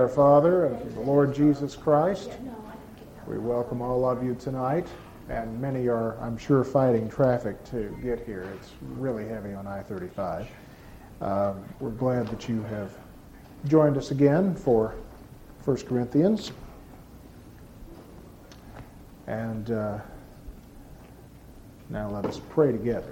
our Father and from the Lord Jesus Christ. We welcome all of you tonight, and many are, I'm sure, fighting traffic to get here. It's really heavy on I-35. We're glad that you have joined us again for 1 Corinthians. And now let us pray together.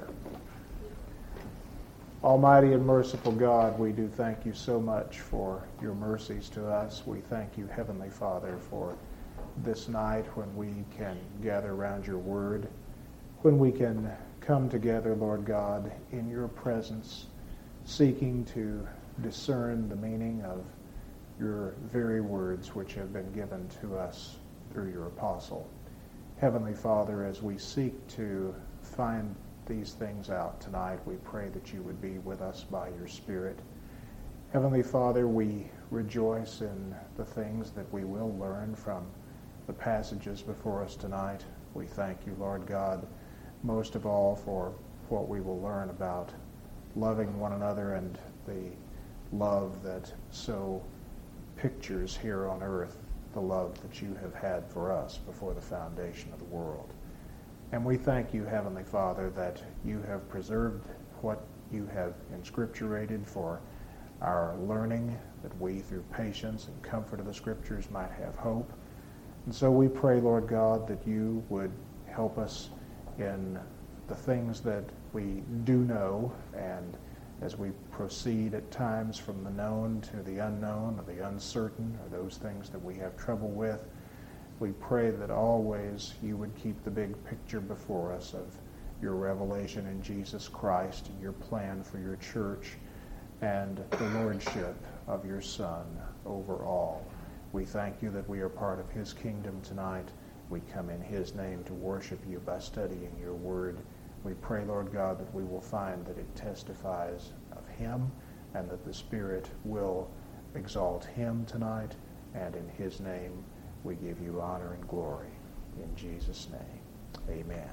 Almighty and merciful God, we do thank you so much for your mercies to us. We thank you, Heavenly Father, for this night when we can gather around your word, when we can come together, Lord God, in your presence, seeking to discern the meaning of your very words which have been given to us through your apostle. Heavenly Father, as we seek to find these things out tonight, we pray that you would be with us by your Spirit. Heavenly Father, we rejoice in the things that we will learn from the passages before us tonight. We thank you, Lord God, most of all for what we will learn about loving one another and the love that so pictures here on earth the love that you have had for us before the foundation of the world. And we thank you, Heavenly Father, that you have preserved what you have inscripturated for our learning, that we, through patience and comfort of the Scriptures, might have hope. And so we pray, Lord God, that you would help us in the things that we do know, and as we proceed at times from the known to the unknown or the uncertain or those things that we have trouble with, we pray that always you would keep the big picture before us of your revelation in Jesus Christ and your plan for your church and the lordship of your Son over all. We thank you that we are part of his kingdom tonight. We come in his name to worship you by studying your word. We pray, Lord God, that we will find that it testifies of him and that the Spirit will exalt him tonight, and in his name we give you honor and glory. In Jesus' name, amen.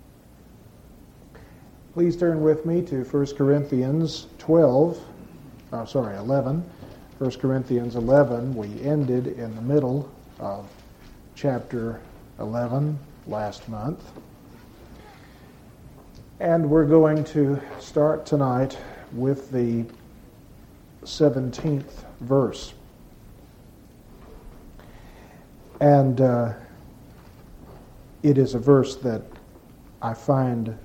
Please turn with me to 1 Corinthians 11. 1 Corinthians 11, we ended in the middle of chapter 11 last month. And we're going to start tonight with the 17th verse. And it is a verse that I find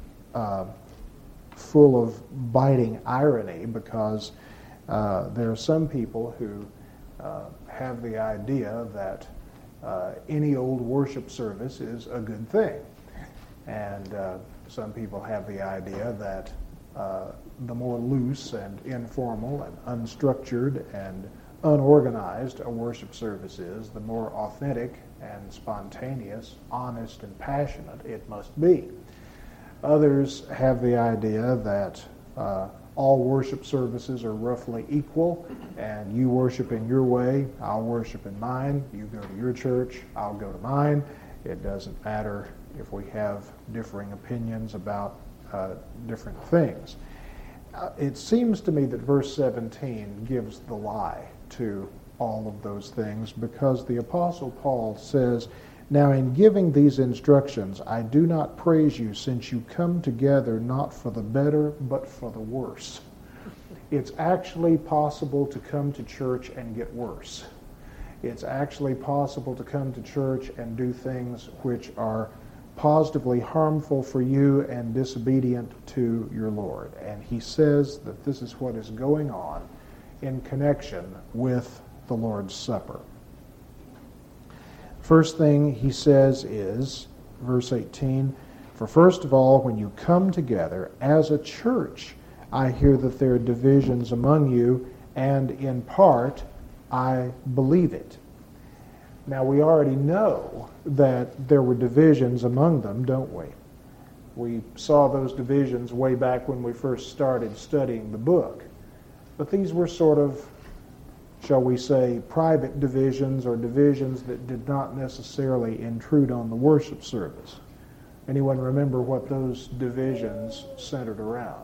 full of biting irony, because there are some people who have the idea that any old worship service is a good thing. And some people have the idea that the more loose and informal and unstructured and unorganized a worship service is, the more authentic and spontaneous, honest and passionate it must be. Others have the idea that all worship services are roughly equal, and you worship in your way, I'll worship in mine, you go to your church, I'll go to mine. It doesn't matter if we have differing opinions about different things. It seems to me that verse 17 gives the lie to all of those things, because the Apostle Paul says, "Now in giving these instructions, I do not praise you, since you come together not for the better, but for the worse." It's actually possible to come to church and get worse. It's actually possible to come to church and do things which are positively harmful for you and disobedient to your Lord. And he says that this is what is going on in connection with the Lord's Supper. First thing he says is, verse 18, "For first of all, when you come together as a church, I hear that there are divisions among you, and in part I believe it." Now, we already know that there were divisions among them, don't we? We saw those divisions way back when we first started studying the book. But these were sort of, shall we say, private divisions, or divisions that did not necessarily intrude on the worship service. Anyone remember what those divisions centered around?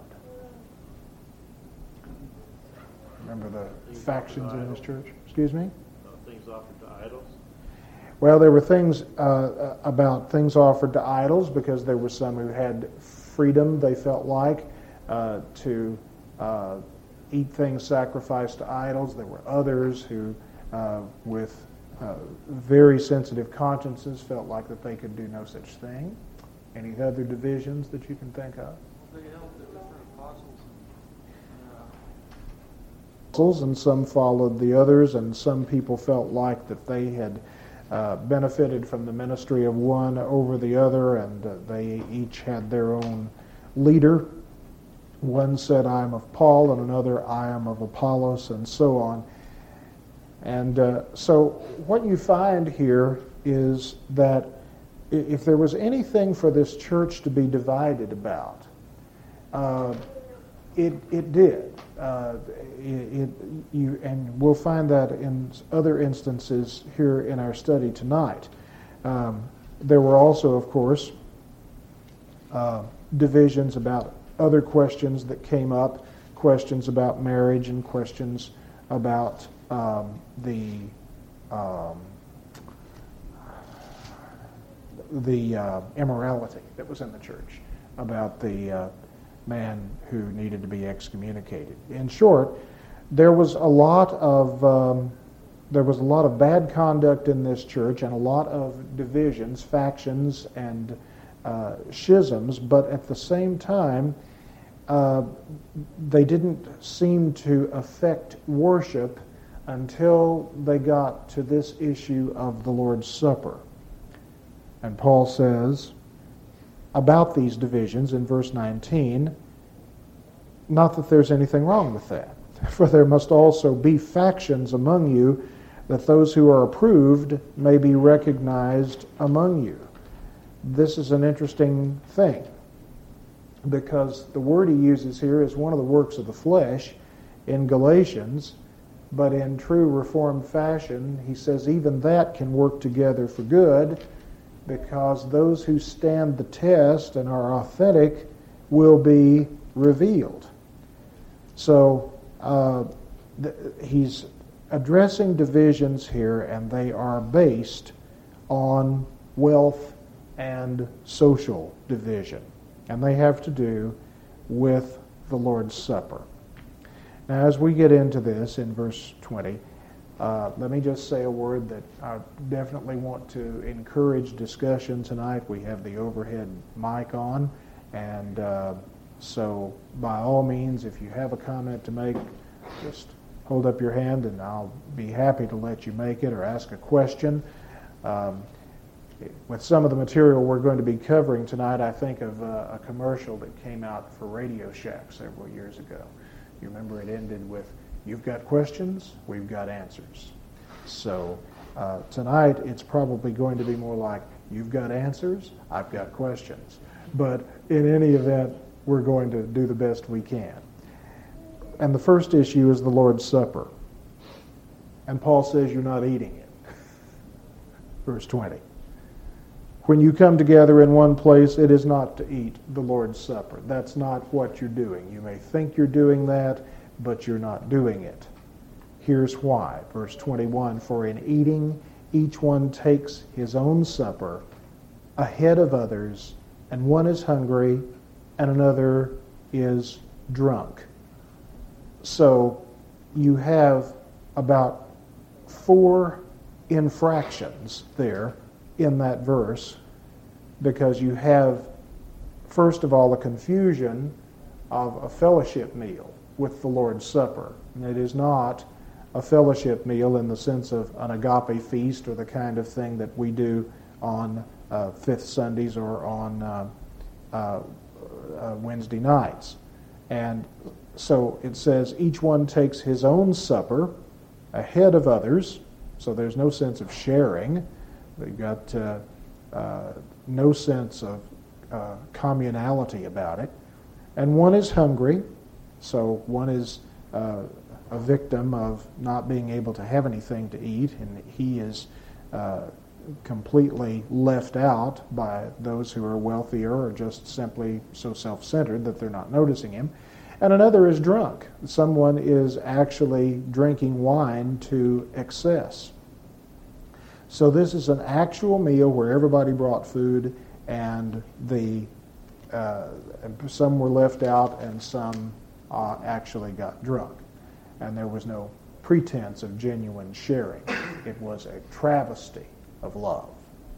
Remember the factions in this church? Excuse me? Things things offered to idols? Well, there were things about things offered to idols because there were some who had freedom, they felt like, to eat things sacrificed to idols. There were others who, with very sensitive consciences, felt like that they could do no such thing. Any other divisions that you can think of? They held the different apostles And some followed the others, and some people felt like that they had benefited from the ministry of one over the other, and they each had their own leader. One said, I am of Paul, and another, I am of Apollos, and so on. And so what you find here is that if there was anything for this church to be divided about, it did. And we'll find that in other instances here in our study tonight. There were also, of course, divisions about other questions that came up, questions about marriage and questions about the immorality that was in the church, about the man who needed to be excommunicated. In short, there was a lot of bad conduct in this church and a lot of divisions, factions, and schisms, but at the same time, they didn't seem to affect worship until they got to this issue of the Lord's Supper. And Paul says about these divisions in verse 19, not that there's anything wrong with that, for there must also be factions among you, that those who are approved may be recognized among you. This is an interesting thing, because the word he uses here is one of the works of the flesh in Galatians, but in true Reformed fashion, he says even that can work together for good, because those who stand the test and are authentic will be revealed. So he's addressing divisions here, and they are based on wealth and social division, and they have to do with the Lord's Supper. Now, as we get into this in verse 20, let me just say a word that I definitely want to encourage discussion tonight. We have the overhead mic on, and so by all means, if you have a comment to make, just hold up your hand and I'll be happy to let you make it or ask a question. With some of the material we're going to be covering tonight, I think of a commercial that came out for Radio Shack several years ago. You remember it ended with, "You've got questions, we've got answers." So tonight it's probably going to be more like, "You've got answers, I've got questions." But in any event, we're going to do the best we can. And the first issue is the Lord's Supper. And Paul says you're not eating it. Verse 20. When you come together in one place, it is not to eat the Lord's Supper. That's not what you're doing. You may think you're doing that, but you're not doing it. Here's why. Verse 21, for in eating, each one takes his own supper ahead of others, and one is hungry, and another is drunk. So you have about 4 infractions there in that verse, because you have, first of all, a confusion of a fellowship meal with the Lord's Supper. And it is not a fellowship meal in the sense of an agape feast or the kind of thing that we do on Fifth Sundays or on Wednesday nights. And so it says each one takes his own supper ahead of others, so there's no sense of sharing. They've got no sense of communality about it. And one is hungry, so one is a victim of not being able to have anything to eat, and he is completely left out by those who are wealthier or just simply so self-centered that they're not noticing him. And another is drunk. Someone is actually drinking wine to excess. So this is an actual meal where everybody brought food, and some were left out, and some actually got drunk. And there was no pretense of genuine sharing. It was a travesty of love.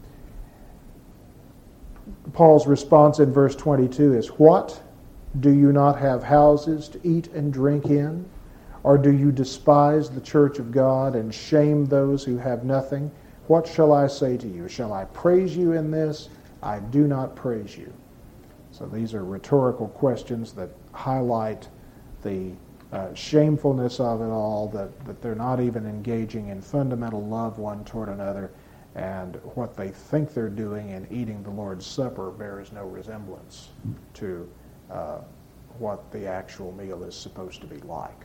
Paul's response in verse 22 is, "What? Do you not have houses to eat and drink in? Or do you despise the church of God and shame those who have nothing? What shall I say to you? Shall I praise you in this? I do not praise you." So these are rhetorical questions that highlight the shamefulness of it all, that they're not even engaging in fundamental love one toward another, and what they think they're doing in eating the Lord's Supper bears no resemblance to what the actual meal is supposed to be like.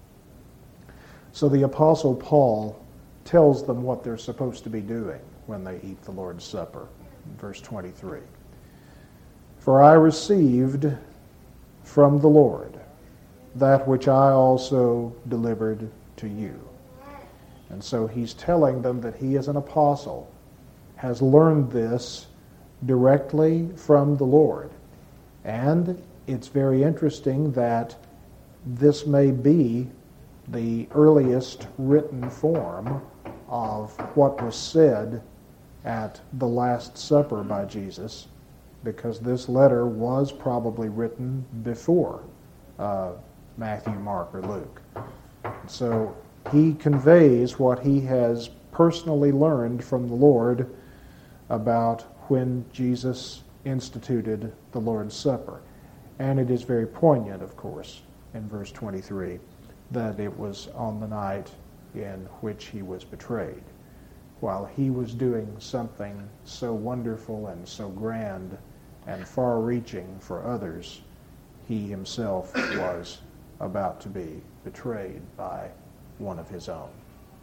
So the Apostle Paul tells them what they're supposed to be doing when they eat the Lord's Supper. Verse 23. "For I received from the Lord that which I also delivered to you." And so he's telling them that he, as an apostle, has learned this directly from the Lord. And it's very interesting that this may be the earliest written form of what was said at the Last Supper by Jesus, because this letter was probably written before Matthew, Mark, or Luke. So he conveys what he has personally learned from the Lord about when Jesus instituted the Lord's Supper. And it is very poignant, of course, in verse 23, that it was on the night in which he was betrayed. While he was doing something so wonderful and so grand and far-reaching for others, he himself was about to be betrayed by one of his own.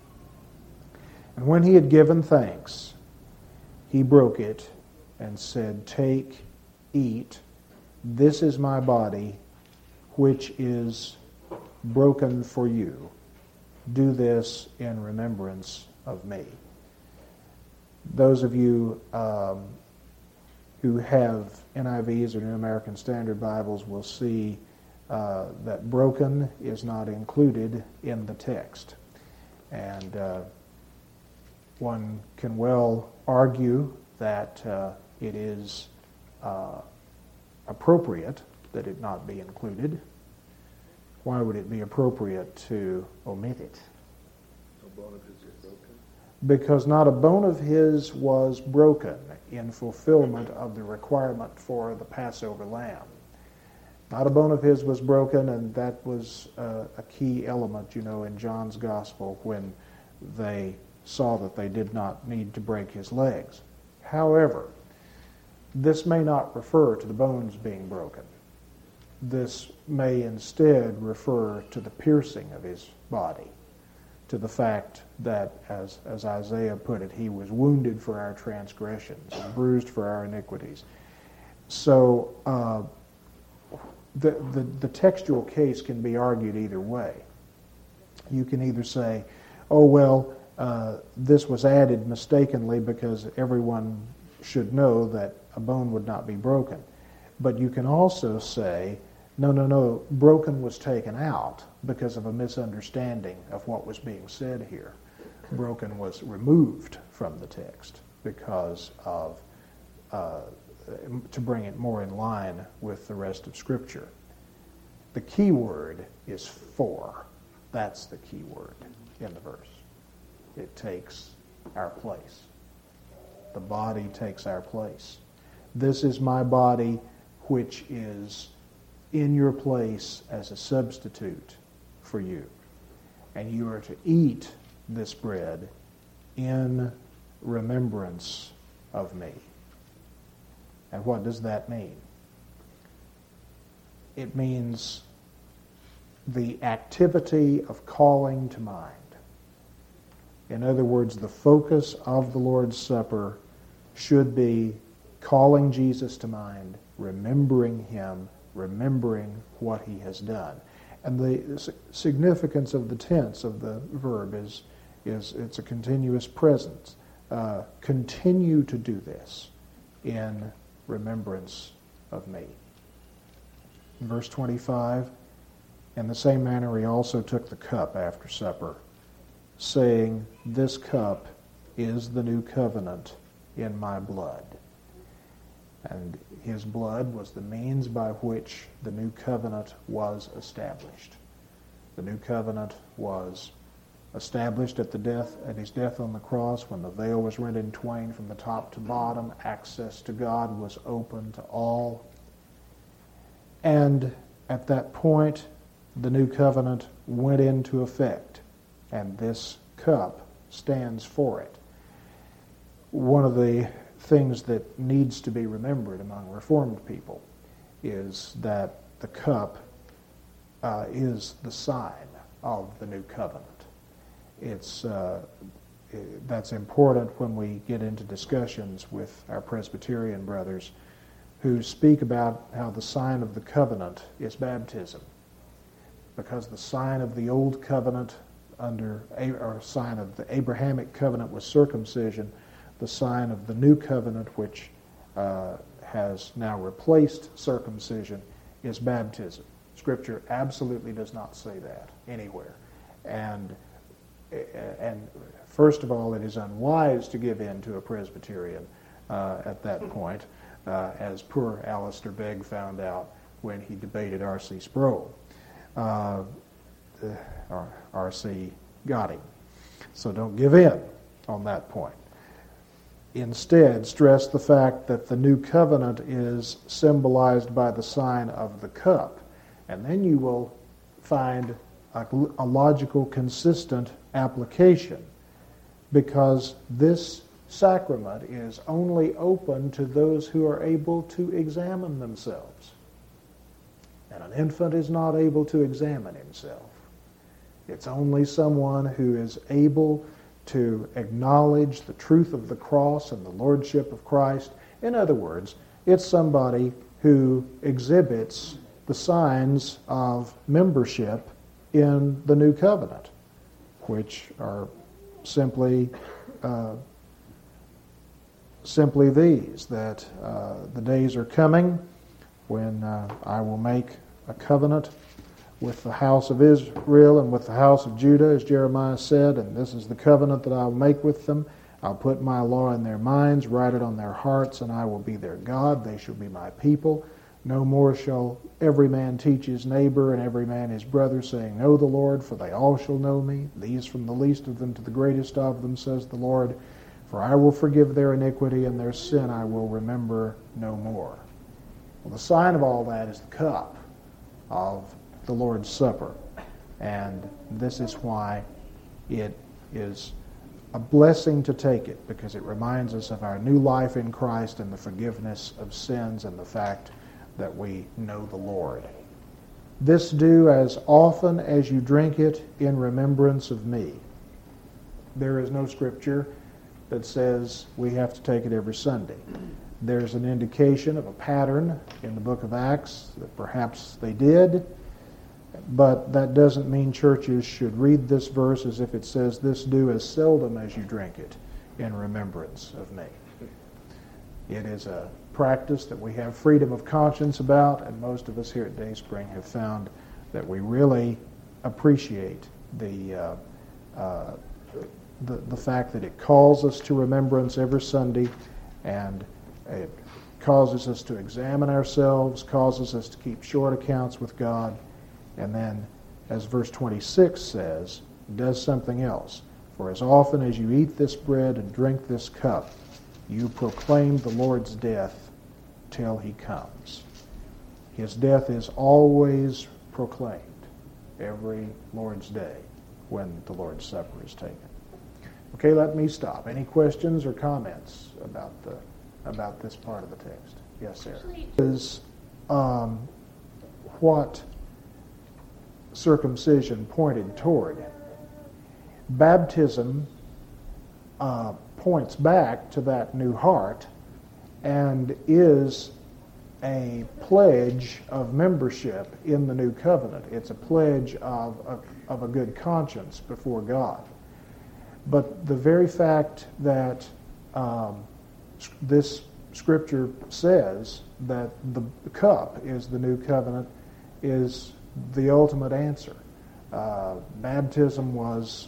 And when he had given thanks, he broke it and said, "Take, eat, this is my body, which is broken for you. Do this in remembrance of me." Those of you who have NIVs or New American Standard Bibles will see that broken is not included in the text. And one can well argue that it is appropriate that it not be included. Why would it be appropriate to omit it? A bone of his is broken. Because not a bone of his was broken in fulfillment of the requirement for the Passover lamb. Not a bone of his was broken, and that was a key element, in John's Gospel when they saw that they did not need to break his legs. However, this may not refer to the bones being broken. This may instead refer to the piercing of his body, to the fact that, as Isaiah put it, he was wounded for our transgressions and bruised for our iniquities. So the textual case can be argued either way. You can either say, oh, well, this was added mistakenly because everyone should know that a bone would not be broken. But you can also say, no, broken was taken out because of a misunderstanding of what was being said here. Broken was removed from the text because of, to bring it more in line with the rest of Scripture. The key word is for. That's the key word in the verse. It takes our place. The body takes our place. This is my body, which is in your place as a substitute for you. And you are to eat this bread in remembrance of me. And what does that mean? It means the activity of calling to mind. In other words, the focus of the Lord's Supper should be calling Jesus to mind, remembering him, remembering what he has done. And the significance of the tense of the verb is it's a continuous present. continue to do this in remembrance of me. In verse 25, in the same manner he also took the cup after supper, saying, this cup is the new covenant in my blood. And his blood was the means by which the new covenant was established. The new covenant was established at his death on the cross, when the veil was rent in twain from the top to bottom. Access to God was open to all. And at that point, the new covenant went into effect, and this cup stands for it. One of the things that needs to be remembered among Reformed people is that the cup is the sign of the new covenant. That's important when we get into discussions with our Presbyterian brothers who speak about how the sign of the covenant is baptism, because the sign of the old covenant sign of the Abrahamic covenant was circumcision. The sign of the new covenant, which has now replaced circumcision, is baptism. Scripture absolutely does not say that anywhere. And first of all, it is unwise to give in to a Presbyterian at that point, as poor Alistair Begg found out when he debated R.C. Sproul. R.C. got him. So don't give in on that point. Instead, stress the fact that the new covenant is symbolized by the sign of the cup. And then you will find a logical, consistent application, because this sacrament is only open to those who are able to examine themselves. And an infant is not able to examine himself. It's only someone who is able to acknowledge the truth of the cross and the lordship of Christ. In other words, it's somebody who exhibits the signs of membership in the new covenant, which are simply these, that the days are coming when I will make a covenant with the house of Israel and with the house of Judah, as Jeremiah said, and this is the covenant that I will make with them. I'll put my law in their minds, write it on their hearts, and I will be their God. They shall be my people. No more shall every man teach his neighbor and every man his brother, saying, Know the Lord, for they all shall know me. These from the least of them to the greatest of them, says the Lord. For I will forgive their iniquity, and their sin I will remember no more. Well, the sign of all that is the cup of the Lord's Supper. And this is why it is a blessing to take it, because it reminds us of our new life in Christ and the forgiveness of sins and the fact that we know the Lord. This do as often as you drink it in remembrance of me. There is no scripture that says we have to take it every Sunday. There's an indication of a pattern in the book of Acts that perhaps they did, but that doesn't mean churches should read this verse as if it says, this do as seldom as you drink it in remembrance of me. It is a practice that we have freedom of conscience about, and most of us here at Dayspring have found that we really appreciate the fact that it calls us to remembrance every Sunday, and it causes us to examine ourselves, causes us to keep short accounts with God, and then, as verse 26 says, does something else. For as often as you eat this bread and drink this cup, you proclaim the Lord's death till he comes. His death is always proclaimed every Lord's Day when the Lord's Supper is taken. Okay, let me stop. Any questions or comments about this part of the text? Yes, Sarah. Is what circumcision pointed toward. Baptism points back to that new heart and is a pledge of membership in the new covenant. It's a pledge of a good conscience before God. But the very fact that this scripture says that the cup is the new covenant, is the ultimate answer. Baptism was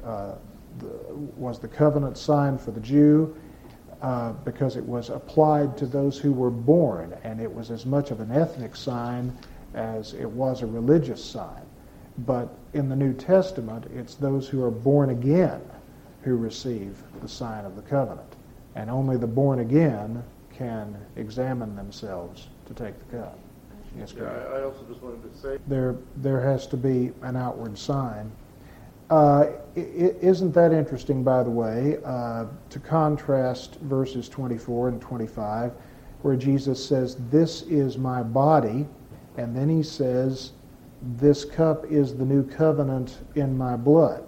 the covenant sign for the Jew because it was applied to those who were born, and it was as much of an ethnic sign as it was a religious sign. But in the New Testament, it's those who are born again who receive the sign of the covenant. And only the born again can examine themselves to take the cup. Yes, Yeah, I also just wanted to say, there has to be an outward sign. Isn't that interesting, by the way, to contrast verses 24 and 25, where Jesus says, "This is my body," and then he says, "This cup is the new covenant in my blood."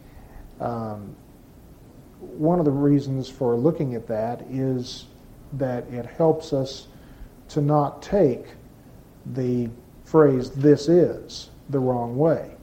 One of the reasons for looking at that is that it helps us to not take the phrase "this is" the wrong way.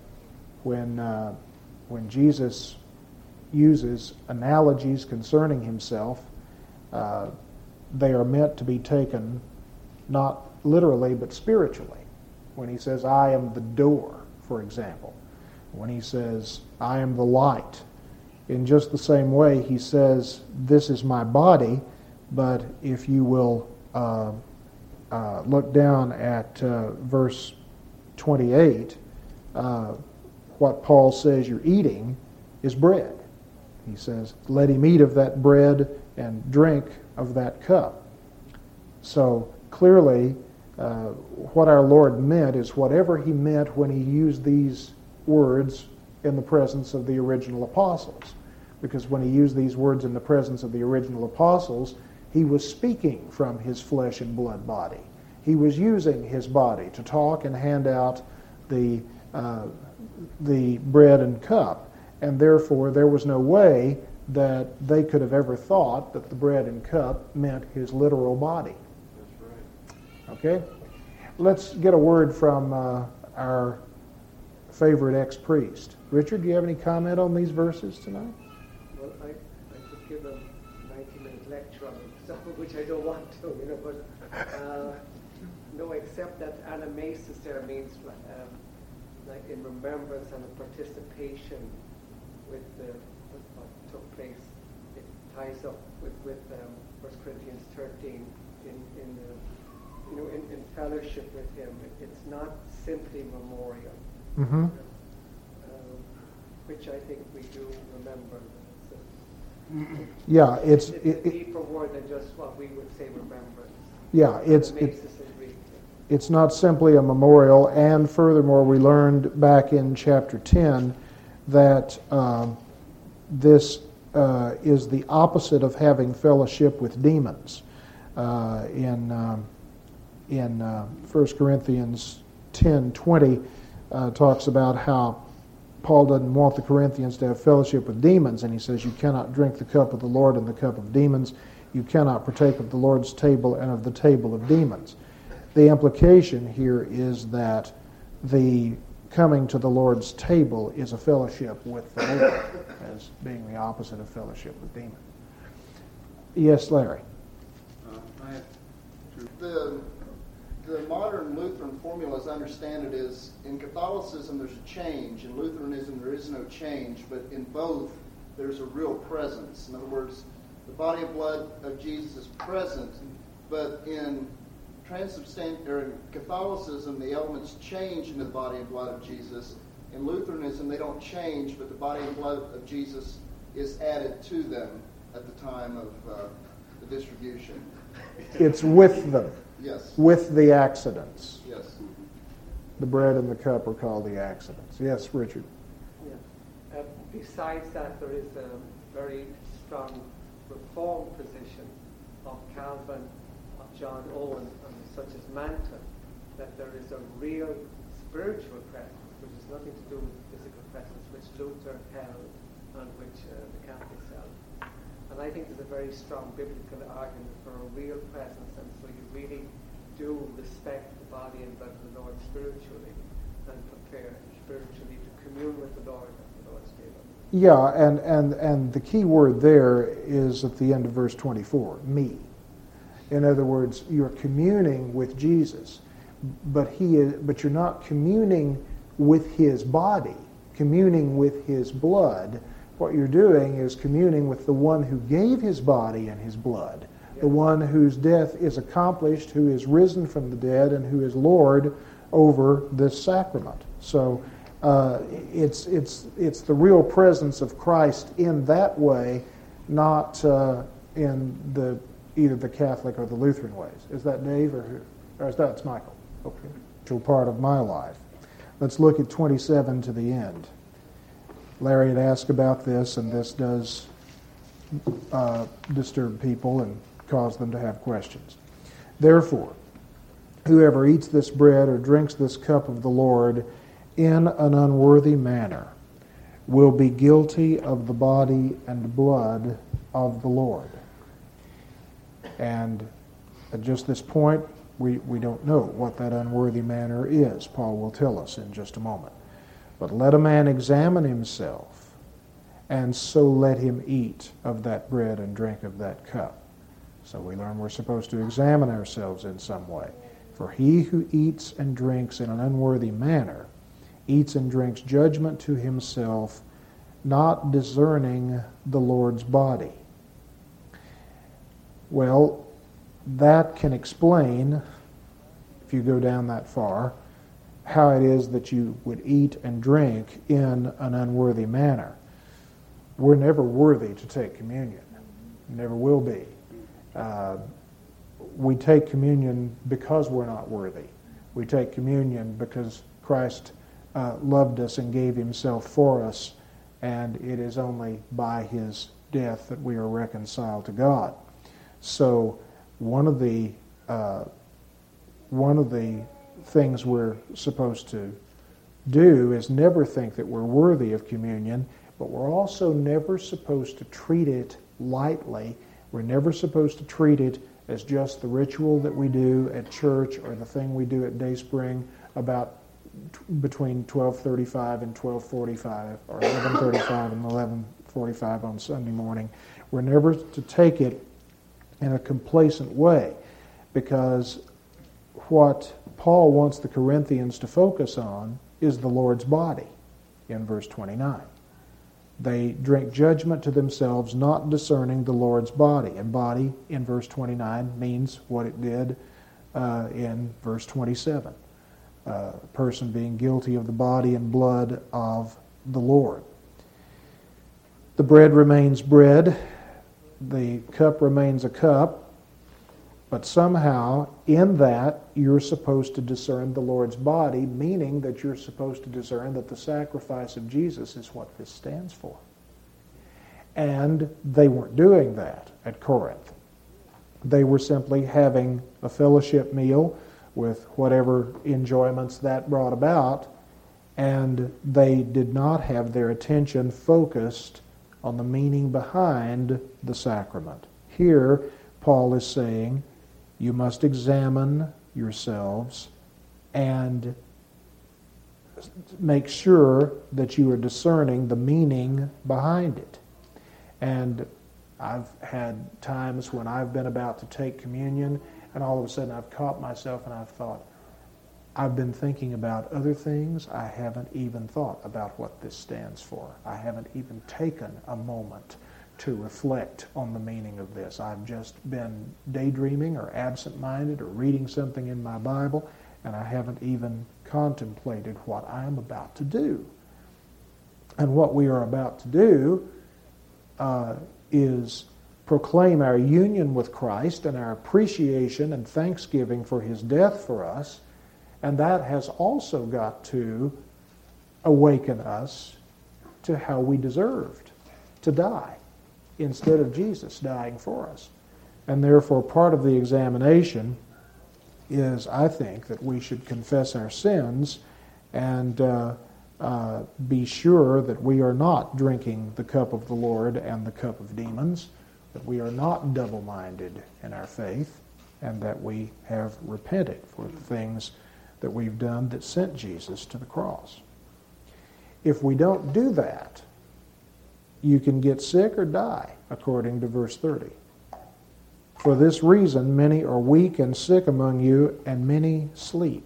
When Jesus uses analogies concerning himself, they are meant to be taken not literally but spiritually. When he says, "I am the door," for example. When he says, "I am the light," in just the same way he says, "This is my body," but if you will look down at verse 28, what Paul says you're eating is bread. He says, "Let him eat of that bread and drink of that cup." So clearly, what our Lord meant is whatever he meant when he used these words in the presence of the original apostles. Because when he used these words in the presence of the original apostles, he was speaking from his flesh and blood body. He was using his body to talk and hand out the bread and cup. And therefore, there was no way that they could have ever thought that the bread and cup meant his literal body. that's right. Okay? Let's get a word from our favorite ex-priest. Richard, do you have any comment on these verses tonight? Well, I could give a 90-minute lecture on stuff which I don't want to, but no, except that anamnesis there means like in remembrance and a participation with what took place. It ties up with 1 Corinthians 13 in fellowship with him. It's not simply memorial, Mm-hmm. which I think we do remember. Yeah, It's a deeper word than just what we would say remembrance. yeah, Anamnesis in Greek. it's not simply a memorial, and furthermore, we learned back in chapter 10 that this is the opposite of having fellowship with demons. In 1 Corinthians 10:20 talks about how Paul doesn't want the Corinthians to have fellowship with demons, and he says, "You cannot drink the cup of the Lord and the cup of demons. You cannot partake of the Lord's table and of the table of demons." The implication here is that the coming to the Lord's table is a fellowship with the Lord, as being the opposite of fellowship with demons. Yes, Larry. The modern Lutheran formula, as I understand it, is in Catholicism there's a change, in Lutheranism there is no change, but in both there's a real presence. In other words, the body and blood of Jesus is present, but in Catholicism the elements change in the body and blood of Jesus. In Lutheranism they don't change, but the body and blood of Jesus is added to them at the time of the distribution. It's with them. Yes. With the accidents. Yes. The bread and the cup are called the accidents. Yes, Richard. Yeah. Besides that, there is a very strong Reformed position of Calvin, of John Owen, and such as Manton, that there is a real spiritual presence, which has nothing to do with physical presence, which Luther held and which the Catholics held. And I think there's a very strong biblical argument for a real presence, and so you really do respect the body and blood of the Lord spiritually and prepare spiritually to commune with the Lord at the Lord's table. Yeah, and the key word there is at the end of verse 24, me. In other words, you're communing with Jesus, but you're not communing with his body, communing with his blood. What you're doing is communing with the one who gave his body and his blood, the one whose death is accomplished, who is risen from the dead, and who is Lord over this sacrament. So it's the real presence of Christ in that way, not in either the Catholic or the Lutheran ways. Is that Dave or who? Or is that it's Michael? Okay. It's part of my life. Let's look at 27 to the end. Larry had asked about this, and this does disturb people and cause them to have questions. Therefore, whoever eats this bread or drinks this cup of the Lord in an unworthy manner will be guilty of the body and blood of the Lord. And at just this point, we don't know what that unworthy manner is. Paul will tell us in just a moment. But let a man examine himself, and so let him eat of that bread and drink of that cup. So we learn we're supposed to examine ourselves in some way. For he who eats and drinks in an unworthy manner eats and drinks judgment to himself, not discerning the Lord's body. Well, that can explain, if you go down that far, how it is that you would eat and drink in an unworthy manner. We're never worthy to take communion. Never will be. We take communion because we're not worthy. We take communion because Christ loved us and gave himself for us, and it is only by his death that we are reconciled to God. So one of the things we're supposed to do is never think that we're worthy of communion, but we're also never supposed to treat it lightly. We're never supposed to treat it as just the ritual that we do at church or the thing we do at Dayspring about between 12:35 and 12:45 or 11:35 and 11:45 on Sunday morning. We're never to take it in a complacent way, because what Paul wants the Corinthians to focus on is the Lord's body in verse 29. They drink judgment to themselves, not discerning the Lord's body. And body in verse 29 means what it did in verse 27. A person being guilty of the body and blood of the Lord. The bread remains bread. The cup remains a cup. But somehow, in that, you're supposed to discern the Lord's body, meaning that you're supposed to discern that the sacrifice of Jesus is what this stands for. And they weren't doing that at Corinth. They were simply having a fellowship meal with whatever enjoyments that brought about, and they did not have their attention focused on the meaning behind the sacrament. Here, Paul is saying, you must examine yourselves and make sure that you are discerning the meaning behind it. And I've had times when I've been about to take communion, and all of a sudden I've caught myself and I've thought, I've been thinking about other things. I haven't even thought about what this stands for. I haven't even taken a moment to reflect on the meaning of this. I've just been daydreaming or absent-minded or reading something in my Bible, and I haven't even contemplated what I am about to do. And what we are about to do is proclaim our union with Christ and our appreciation and thanksgiving for his death for us, and that has also got to awaken us to how we deserved to die, instead of Jesus dying for us. And therefore, part of the examination is, I think, that we should confess our sins and be sure that we are not drinking the cup of the Lord and the cup of demons, that we are not double-minded in our faith, and that we have repented for the things that we've done that sent Jesus to the cross. If we don't do that, you can get sick or die, according to verse 30. For this reason, many are weak and sick among you, and many sleep.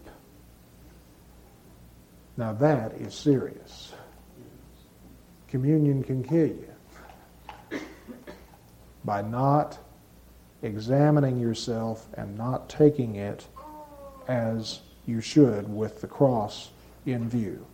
Now that is serious. Communion can kill you by not examining yourself and not taking it as you should with the cross in view.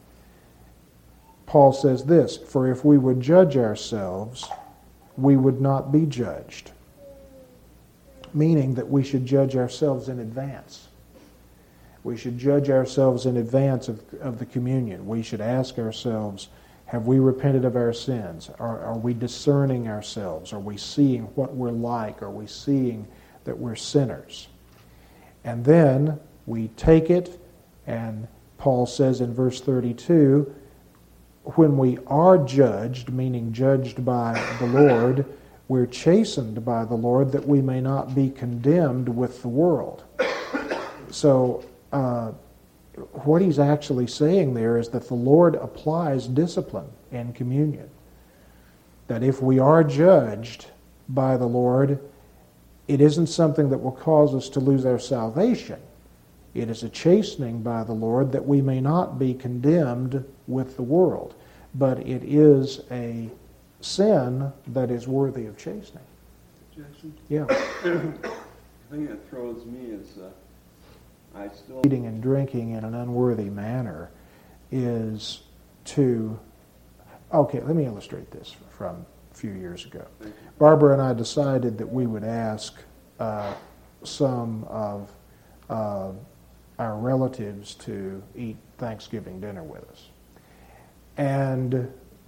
Paul says this, for if we would judge ourselves, we would not be judged. Meaning that we should judge ourselves in advance. We should judge ourselves in advance of the communion. We should ask ourselves, have we repented of our sins? Are we discerning ourselves? Are we seeing what we're like? Are we seeing that we're sinners? And then we take it, and Paul says in verse 32, when we are judged, meaning judged by the Lord, we're chastened by the Lord that we may not be condemned with the world. So, what he's actually saying there is that the Lord applies discipline in communion. That if we are judged by the Lord, it isn't something that will cause us to lose our salvation. It is a chastening by the Lord that we may not be condemned with the world. But it is a sin that is worthy of chastening. Jackson? Yeah. The thing that throws me is I still... Eating and drinking in an unworthy manner is to... Okay, let me illustrate this from a few years ago. Barbara and I decided that we would ask some of our relatives to eat Thanksgiving dinner with us. And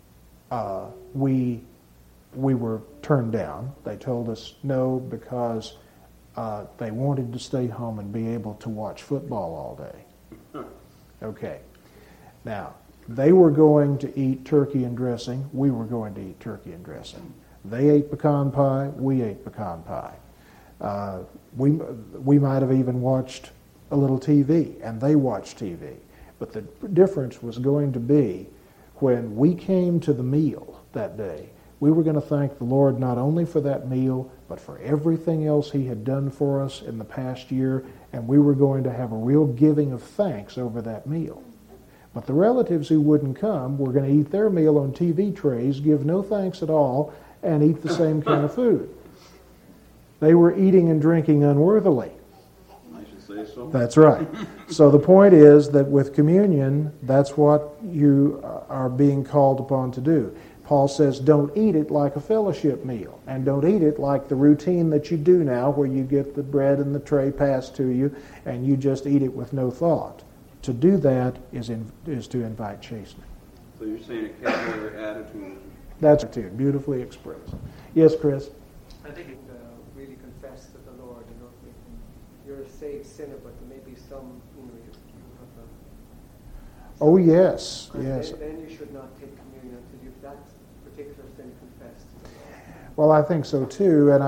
we were turned down. They told us no because they wanted to stay home and be able to watch football all day. Okay. Now, they were going to eat turkey and dressing. We were going to eat turkey and dressing. They ate pecan pie. We ate pecan pie. We might have even watched a little TV, and they watched TV. But the difference was going to be when we came to the meal that day, we were going to thank the Lord not only for that meal, but for everything else He had done for us in the past year, and we were going to have a real giving of thanks over that meal. But the relatives who wouldn't come were going to eat their meal on TV trays, give no thanks at all, and eat the same kind of food. They were eating and drinking unworthily. I should say so. That's right. So the point is that with communion, that's what you are being called upon to do. Paul says, don't eat it like a fellowship meal, and don't eat it like the routine that you do now, where you get the bread and the tray passed to you, and you just eat it with no thought. To do that is to invite chastening. So you're saying a cavalier attitude? That's attitude, beautifully expressed. Yes, Chris? I think it really confess to the Lord, you're a saved sinner, but there may be some, you have a... Oh, yes, and yes. Then you should not take communion until you've that particular sin confessed to the Lord. Well, I think so too, and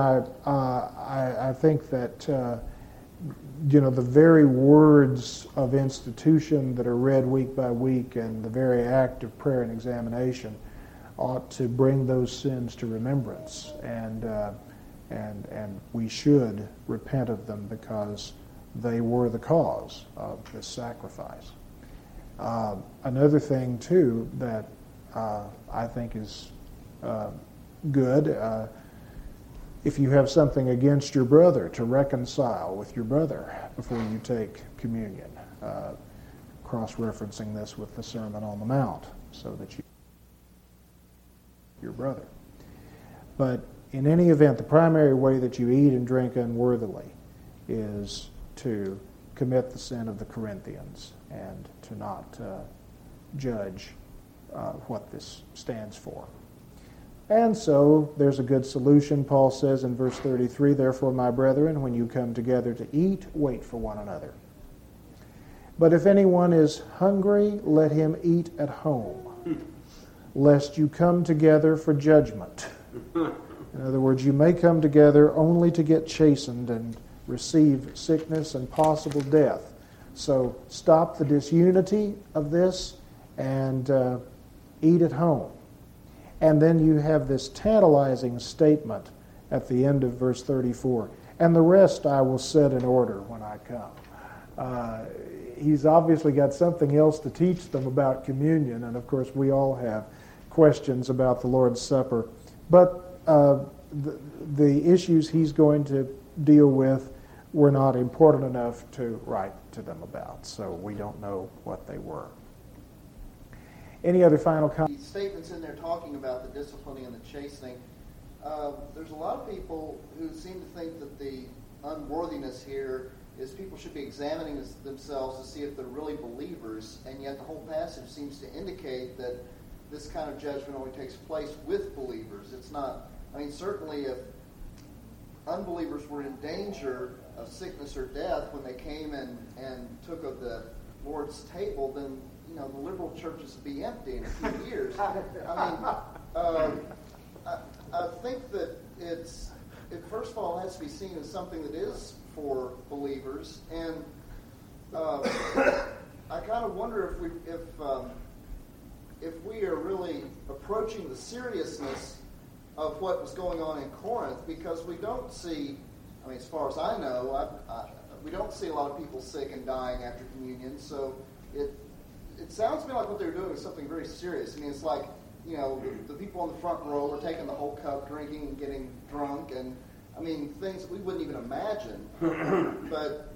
I think that the very words of institution that are read week by week, and the very act of prayer and examination, ought to bring those sins to remembrance, and we should repent of them because they were the cause of this sacrifice. Another thing too that I think is good, if you have something against your brother, to reconcile with your brother before you take communion, cross-referencing this with the Sermon on the Mount, so that your brother. But in any event, the primary way that you eat and drink unworthily is to commit the sin of the Corinthians and to not judge what this stands for. And so there's a good solution. Paul says in verse 33, therefore, my brethren, when you come together to eat, wait for one another. But if anyone is hungry, let him eat at home, lest you come together for judgment. In other words, you may come together only to get chastened and receive sickness and possible death. So stop the disunity of this and eat at home. And then you have this tantalizing statement at the end of verse 34, and the rest I will set in order when I come. He's obviously got something else to teach them about communion, and of course we all have questions about the Lord's Supper. But the issues he's going to deal with were not important enough to write to them about, so we don't know what they were. Any other final comments? The statements in there talking about the disciplining and the chastening, there's a lot of people who seem to think that the unworthiness here is people should be examining themselves to see if they're really believers, and yet the whole passage seems to indicate that this kind of judgment only takes place with believers. It's not, certainly if unbelievers were in danger of sickness or death when they came and took of the Lord's table, then the liberal churches would be empty in a few years. I think that it first of all has to be seen as something that is for believers, and I kind of wonder if we are really approaching the seriousness of what was going on in Corinth, because we don't see, as far as I know, we don't see a lot of people sick and dying after communion, so it sounds to me like what they're doing is something very serious. It's like, the people on the front row are taking the whole cup, drinking and getting drunk, and things that we wouldn't even imagine. But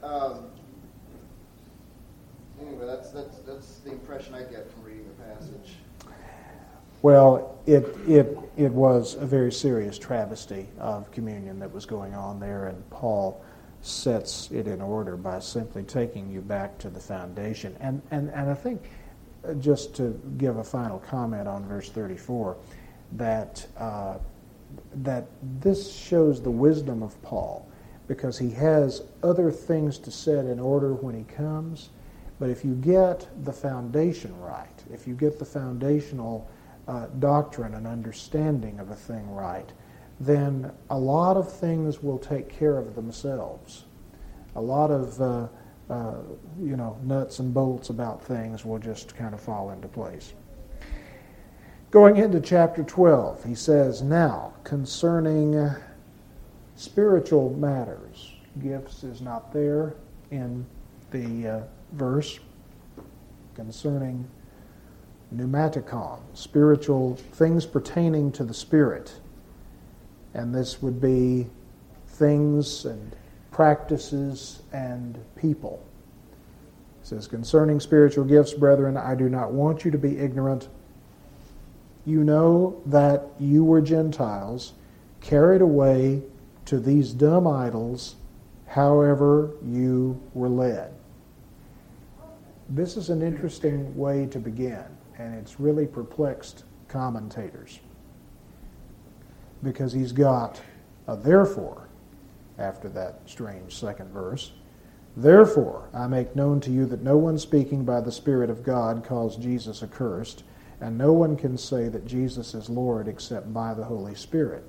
anyway, that's the impression I get from reading the passage. Well, it was a very serious travesty of communion that was going on there, and Paul sets it in order by simply taking you back to the foundation. And I think, just to give a final comment on verse 34, that this shows the wisdom of Paul, because he has other things to set in order when he comes. But if you get the foundation right, if you get the foundational doctrine and understanding of a thing right, then a lot of things will take care of themselves. A lot of nuts and bolts about things will just kind of fall into place. Going into chapter 12, he says, now, concerning spiritual matters, gifts is not there in the verse, concerning pneumatikon, spiritual things pertaining to the Spirit. And this would be things and practices and people. It says, concerning spiritual gifts, brethren, I do not want you to be ignorant. You know that you were Gentiles, carried away to these dumb idols, however you were led. This is an interesting way to begin, and it's really perplexed commentators, because he's got a therefore after that strange second verse. Therefore, I make known to you that no one speaking by the Spirit of God calls Jesus accursed, and no one can say that Jesus is Lord except by the Holy Spirit.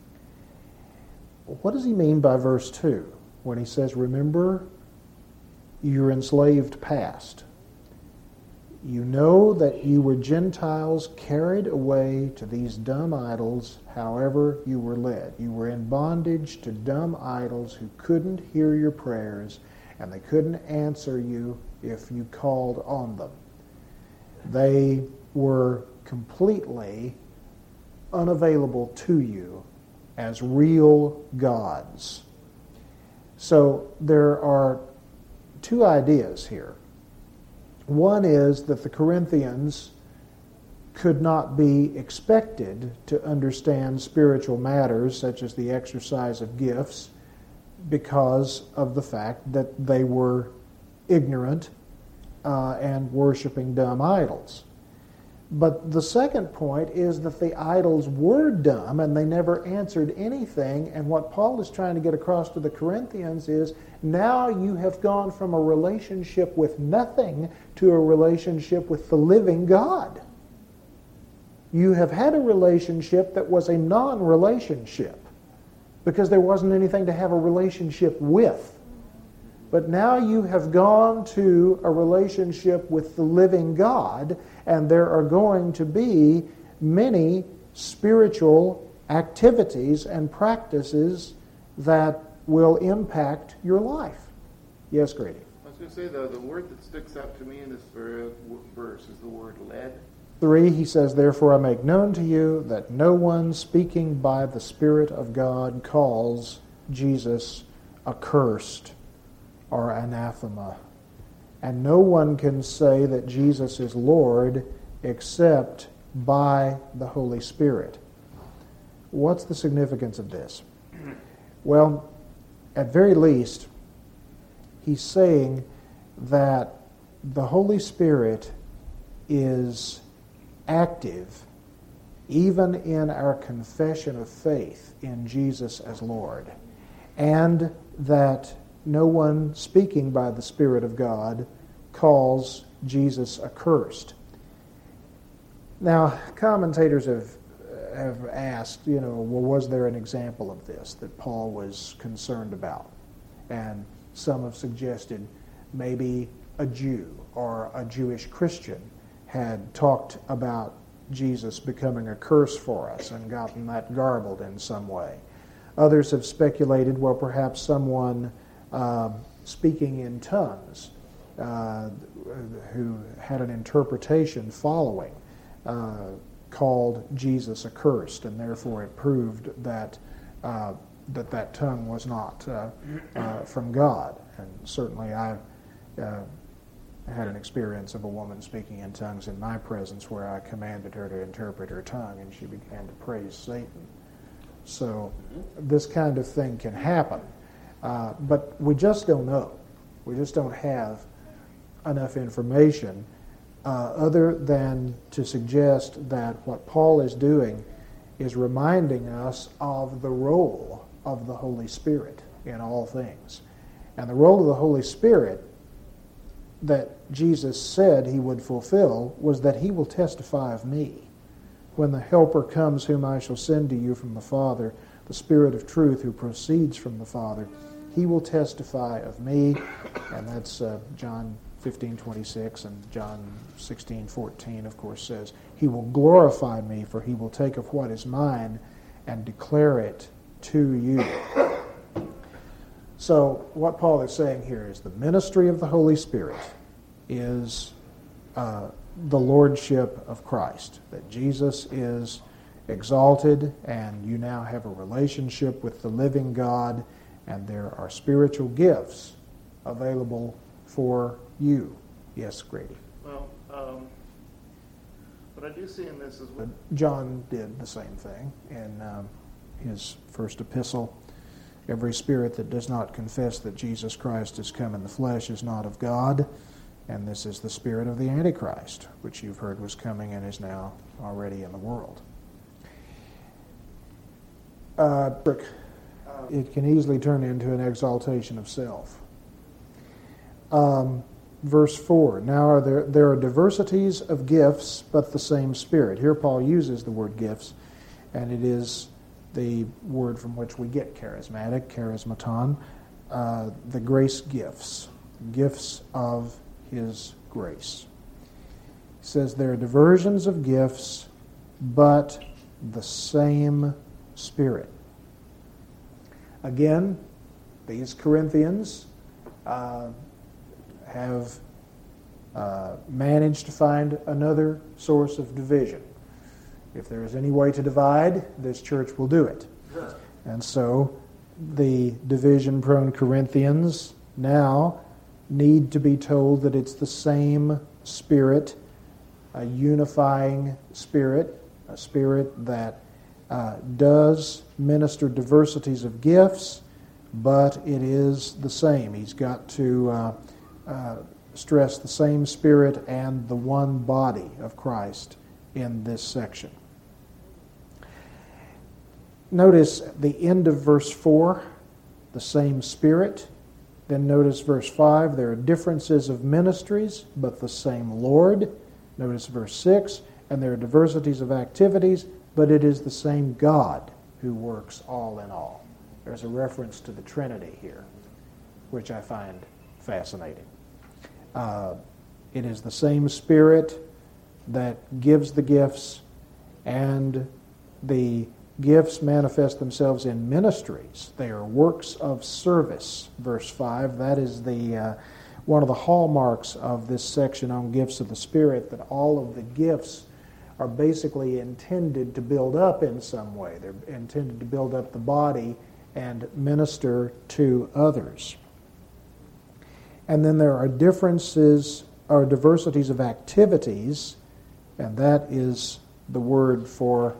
What does he mean by verse 2 when he says, remember your enslaved past? You know that you were Gentiles carried away to these dumb idols, however you were led. You were in bondage to dumb idols who couldn't hear your prayers, and they couldn't answer you if you called on them. They were completely unavailable to you as real gods. So there are two ideas here. One is that the Corinthians could not be expected to understand spiritual matters such as the exercise of gifts because of the fact that they were ignorant and worshiping dumb idols. But the second point is that the idols were dumb and they never answered anything. And what Paul is trying to get across to the Corinthians is, now you have gone from a relationship with nothing to a relationship with the living God. You have had a relationship that was a non-relationship because there wasn't anything to have a relationship with. But now you have gone to a relationship with the living God, and there are going to be many spiritual activities and practices that will impact your life. Yes, Grady? I was going to say, the word that sticks out to me in this verse is the word led. 3, he says, "Therefore I make known to you that no one speaking by the Spirit of God calls Jesus accursed or anathema. And no one can say that Jesus is Lord except by the Holy Spirit." What's the significance of this? Well, at very least, he's saying that the Holy Spirit is active even in our confession of faith in Jesus as Lord, and that no one speaking by the Spirit of God calls Jesus accursed. Now, commentators have asked, well, was there an example of this that Paul was concerned about? And some have suggested maybe a Jew or a Jewish Christian had talked about Jesus becoming a curse for us and gotten that garbled in some way. Others have speculated, well, perhaps someone speaking in tongues who had an interpretation following called Jesus accursed, and therefore it proved that that tongue was not from God. And certainly I had an experience of a woman speaking in tongues in my presence where I commanded her to interpret her tongue, and she began to praise Satan. So this kind of thing can happen. But we just don't know. We just don't have enough information other than to suggest that what Paul is doing is reminding us of the role of the Holy Spirit in all things. And the role of the Holy Spirit that Jesus said he would fulfill was that he will testify of me. When the Helper comes, whom I shall send to you from the Father, the Spirit of truth who proceeds from the Father, he will testify of me. And that's John 15:26, and John 16:14, of course, says, he will glorify me, for he will take of what is mine and declare it to you. So what Paul is saying here is the ministry of the Holy Spirit is the lordship of Christ, that Jesus is exalted and you now have a relationship with the living God, and there are spiritual gifts available for you. Yes, Grady. Well, what I do see in this is John did the same thing in his first epistle. Every spirit that does not confess that Jesus Christ has come in the flesh is not of God, and this is the spirit of the Antichrist, which you've heard was coming and is now already in the world. It can easily turn into an exaltation of self. Verse 4, now there are diversities of gifts, but the same Spirit. Here Paul uses the word gifts, and it is the word from which we get charismatic, charismaton, the grace gifts, gifts of his grace. He says there are diversions of gifts, but the same Spirit. Again, these Corinthians have managed to find another source of division. If there is any way to divide, this church will do it. And so the division-prone Corinthians now need to be told that it's the same Spirit, a unifying Spirit, a Spirit that does minister diversities of gifts, but it is the same. He's got to stress the same Spirit and the one body of Christ in this section. Notice the end of verse 4, the same Spirit. Then notice verse 5, there are differences of ministries, but the same Lord. Notice verse 6, and there are diversities of activities, but it is the same God who works all in all. There's a reference to the Trinity here, which I find fascinating. It is the same Spirit that gives the gifts and the gifts manifest themselves in ministries. They are works of service. Verse 5, that is the one of the hallmarks of this section on gifts of the Spirit, that all of the gifts are basically intended to build up in some way. They're intended to build up the body and minister to others. And then there are differences or diversities of activities, and that is the word for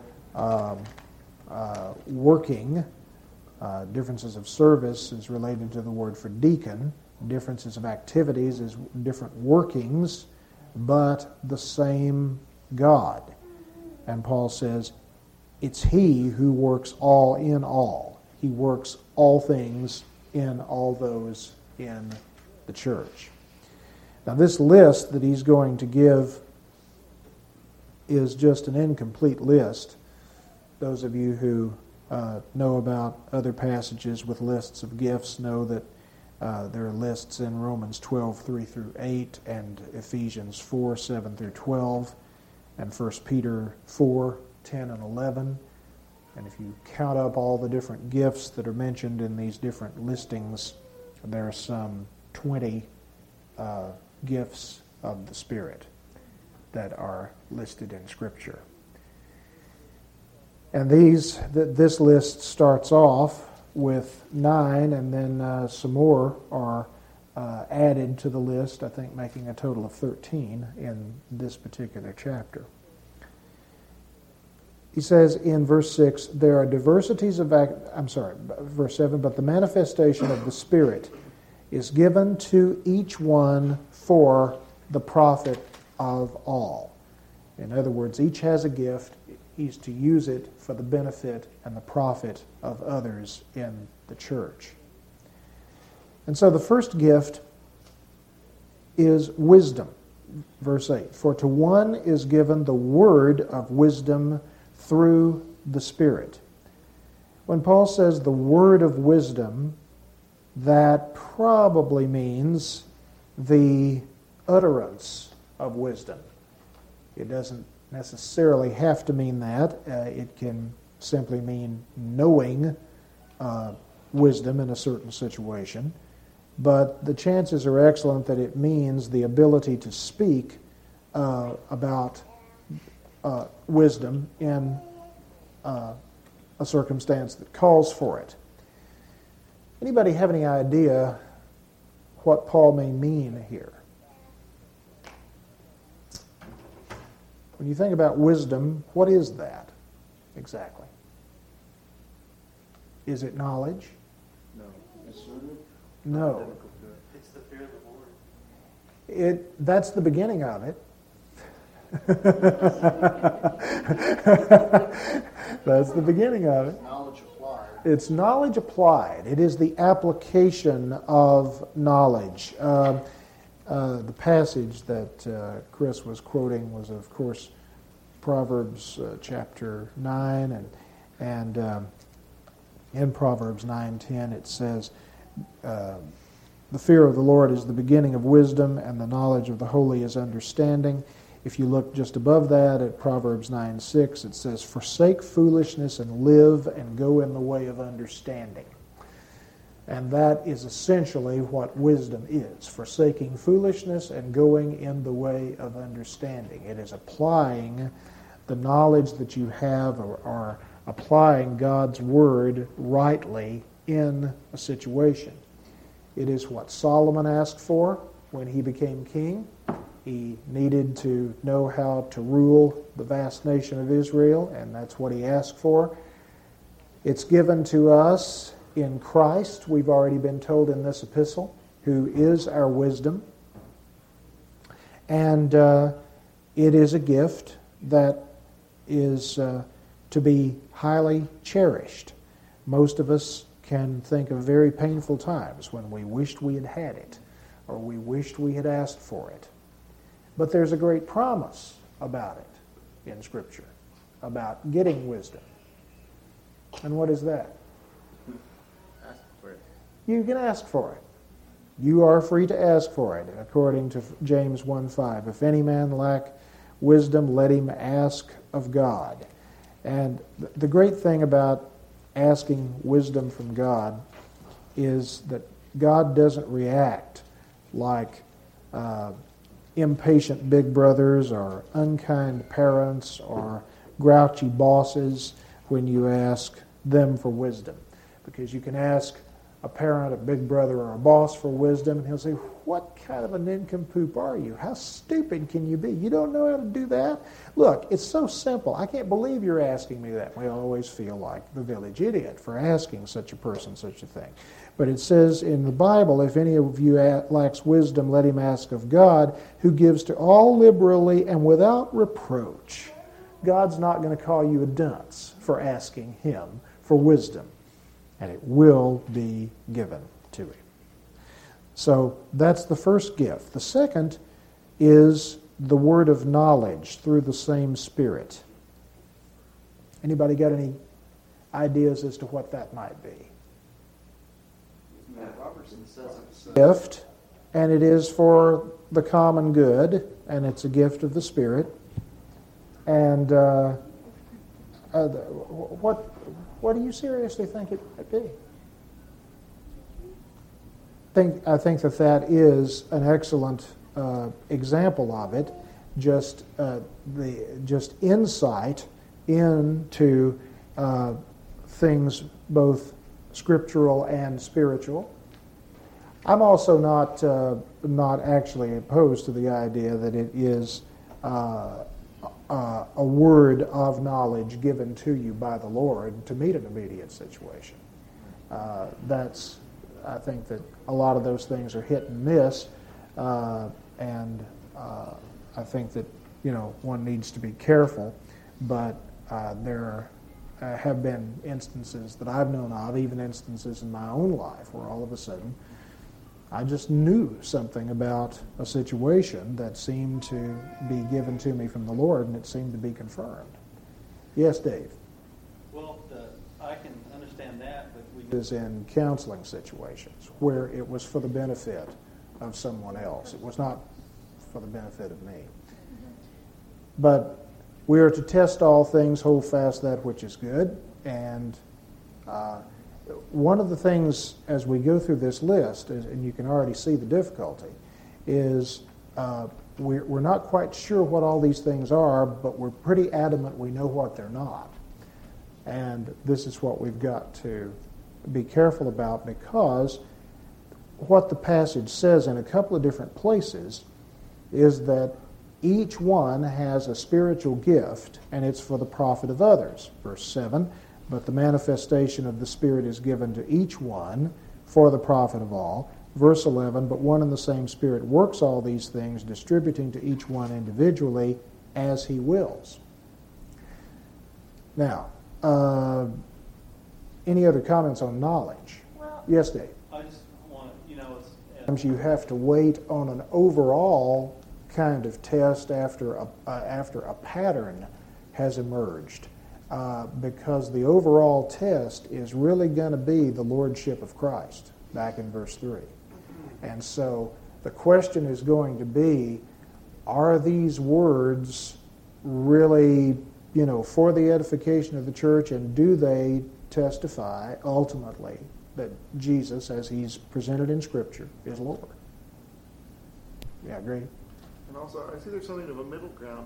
working. Differences of service is related to the word for deacon. Differences of activities is different workings, but the same God. And Paul says, it's He who works all in all. He works all things in all those in the church. Now this list that he's going to give is just an incomplete list. Those of you who know about other passages with lists of gifts know that there are lists in Romans 12, 3 through 8, and Ephesians 4, 7 through 12, and 1 Peter 4, 10 and 11. And if you count up all the different gifts that are mentioned in these different listings, there are some 20 gifts of the Spirit that are listed in Scripture. And this list starts off with 9, and then some more are added to the list, I think making a total of 13 in this particular chapter. He says in verse 6, there are diversities of verse 7, but the manifestation of the Spirit is given to each one for the profit of all. In other words, each has a gift. He's to use it for the benefit and the profit of others in the church. And so the first gift is wisdom. Verse 8, for to one is given the word of wisdom through the Spirit. When Paul says the word of wisdom, that probably means the utterance of wisdom. It doesn't necessarily have to mean that. It can simply mean knowing wisdom in a certain situation. But the chances are excellent that it means the ability to speak about wisdom in a circumstance that calls for it. Anybody have any idea what Paul may mean here? When you think about wisdom, what is that exactly? Is it knowledge? No. No. It's the fear of the Lord. That's the beginning of it. That's the beginning of it. Knowledge applied. It's knowledge applied. It is the application of knowledge. The passage that Chris was quoting was, of course, Proverbs chapter 9, and in Proverbs 9:10 it says, the fear of the Lord is the beginning of wisdom, and the knowledge of the holy is understanding. If you look just above that at Proverbs 9:6, it says, forsake foolishness and live and go in the way of understanding. And that is essentially what wisdom is, forsaking foolishness and going in the way of understanding. It is applying the knowledge that you have or applying God's Word rightly in a situation. It is what Solomon asked for when he became king. He needed to know how to rule the vast nation of Israel, and that's what he asked for. It's given to us in Christ, we've already been told in this epistle, who is our wisdom. And it is a gift that is to be highly cherished. Most of us can think of very painful times when we wished we had had it, or we wished we had asked for it. But there's a great promise about it in Scripture, about getting wisdom. And what is that? Ask for it. You can ask for it. You are free to ask for it, according to James 1:5. If any man lack wisdom, let him ask of God. And the great thing about asking wisdom from God is that God doesn't react like impatient big brothers or unkind parents or grouchy bosses when you ask them for wisdom. Because you can ask a parent, a big brother, or a boss for wisdom, and he'll say, what kind of a nincompoop are you? How stupid can you be? You don't know how to do that? Look, it's so simple. I can't believe you're asking me that. We always feel like the village idiot for asking such a person such a thing. But it says in the Bible, if any of you lacks wisdom, let him ask of God, who gives to all liberally and without reproach. God's not going to call you a dunce for asking him for wisdom, and it will be given to him. So that's the first gift. The second is the word of knowledge through the same Spirit. Anybody got any ideas as to what that might be? Matt Robertson says it's Gift, and it is for the common good, and it's a gift of the Spirit. And what do you seriously think it might be? I think that is an excellent example of it. Just insight into things both scriptural and spiritual. I'm also not actually opposed to the idea that it is a word of knowledge given to you by the Lord to meet an immediate situation. I think that a lot of those things are hit and miss, and I think that one needs to be careful. But there have been instances that I've known of, even instances in my own life, where all of a sudden I just knew something about a situation that seemed to be given to me from the Lord, and it seemed to be confirmed. Yes, Dave? Well, I can understand that, but Is in counseling situations where it was for the benefit of someone else. It was not for the benefit of me. But we are to test all things, hold fast that which is good, and one of the things as we go through this list, and you can already see the difficulty, is we're not quite sure what all these things are, but we're pretty adamant we know what they're not. And this is what we've got to be careful about, because what the passage says in a couple of different places is that each one has a spiritual gift, and it's for the profit of others. Verse 7, but the manifestation of the Spirit is given to each one for the profit of all. Verse 11, but one and the same Spirit works all these things, distributing to each one individually as he wills. Now, any other comments on knowledge? Well, Yes, Dave? I just want to, Sometimes you have to wait on an overall kind of test after a pattern has emerged, because the overall test is really going to be the Lordship of Christ, back in verse 3. And so the question is going to be, are these words really, for the edification of the church, and do they testify ultimately that Jesus, as he's presented in Scripture, is Lord? Yeah, great. And also, I see there's something of a middle ground.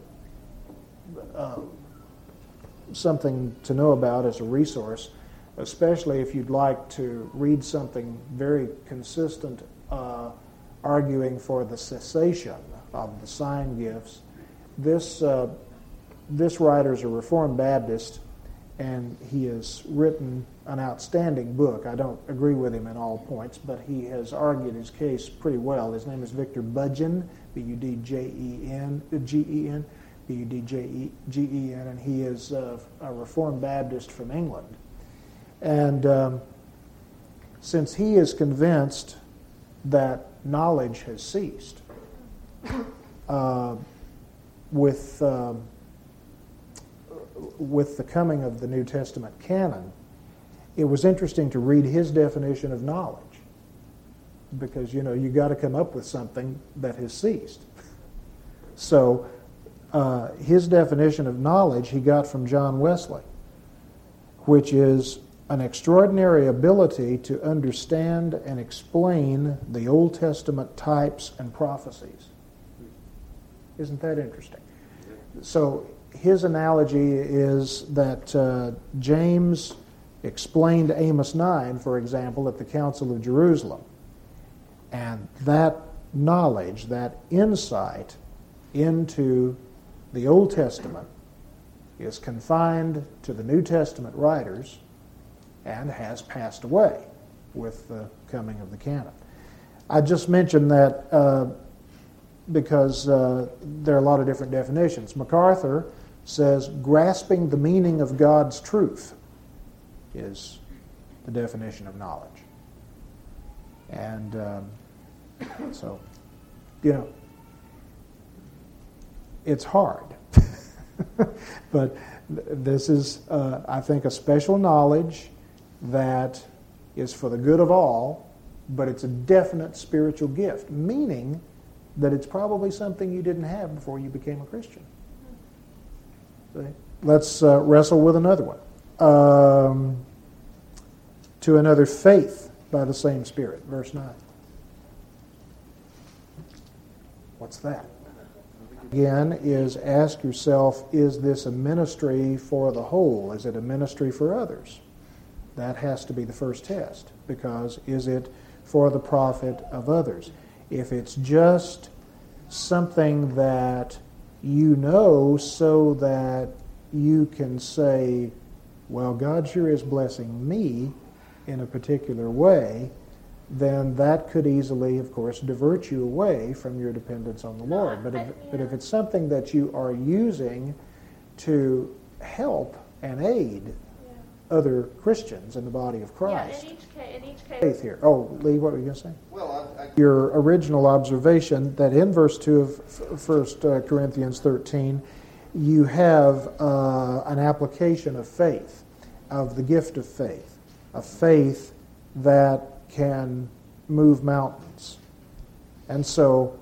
Something to know about as a resource, especially if you'd like to read something very consistent, arguing for the cessation of the sign gifts. This writer is a Reformed Baptist, and he has written an outstanding book. I don't agree with him in all points, but he has argued his case pretty well. His name is Victor Budgen, Budgen, G-E-N, Budgen, and he is a Reformed Baptist from England. And since he is convinced that knowledge has ceased with the coming of the New Testament canon, it was interesting to read his definition of knowledge, because you got to come up with something that has ceased. So his definition of knowledge he got from John Wesley, which is an extraordinary ability to understand and explain the Old Testament types and prophecies. Isn't that interesting? So his analogy is that James explained Amos 9, for example, at the Council of Jerusalem. And that knowledge, that insight into the Old Testament is confined to the New Testament writers and has passed away with the coming of the canon. I just mentioned that because there are a lot of different definitions. MacArthur says grasping the meaning of God's truth is the definition of knowledge. And so, it's hard. But this is, I think, a special knowledge that is for the good of all, but it's a definite spiritual gift, meaning that it's probably something you didn't have before you became a Christian. Let's wrestle with another one. To another faith by the same Spirit, verse 9. What's that? Again, is ask yourself, is this a ministry for the whole? Is it a ministry for others? That has to be the first test, because is it for the profit of others? If it's just something that you know so that you can say, well, God sure is blessing me in a particular way, then that could easily, of course, divert you away from your dependence on the Lord. But if it's something that you are using to help and aid other Christians in the body of Christ. In each case. Faith here. Oh, Lee, what were you going to say? Well, Your original observation that in verse 2 of 1 Corinthians 13, you have an application of faith, of the gift of faith, a faith that can move mountains. And so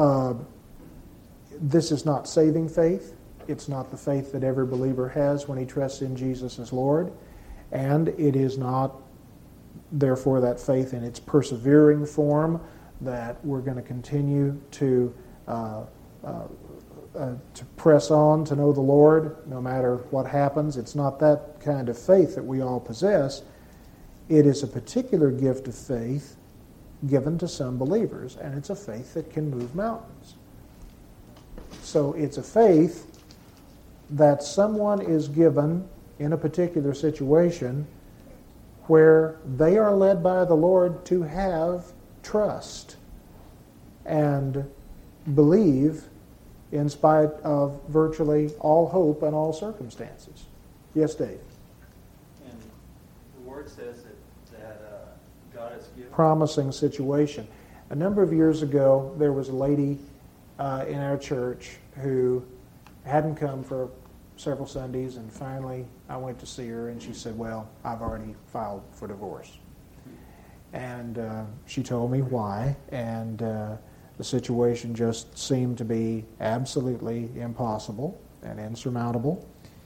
this is not saving faith. It's not the faith that every believer has when he trusts in Jesus as Lord. And it is not, therefore, that faith in its persevering form that we're going to continue to press on to know the Lord no matter what happens. It's not that kind of faith that we all possess. It is a particular gift of faith given to some believers, and it's a faith that can move mountains. So it's a faith that someone is given in a particular situation where they are led by the Lord to have trust and believe in spite of virtually all hope and all circumstances. Yes, Dave? And the Word says that God has given... Promising situation. A number of years ago, there was a lady in our church who hadn't come for several Sundays, and finally I went to see her, and she said, well, I've already filed for divorce. And she told me why, and the situation just seemed to be absolutely impossible and insurmountable,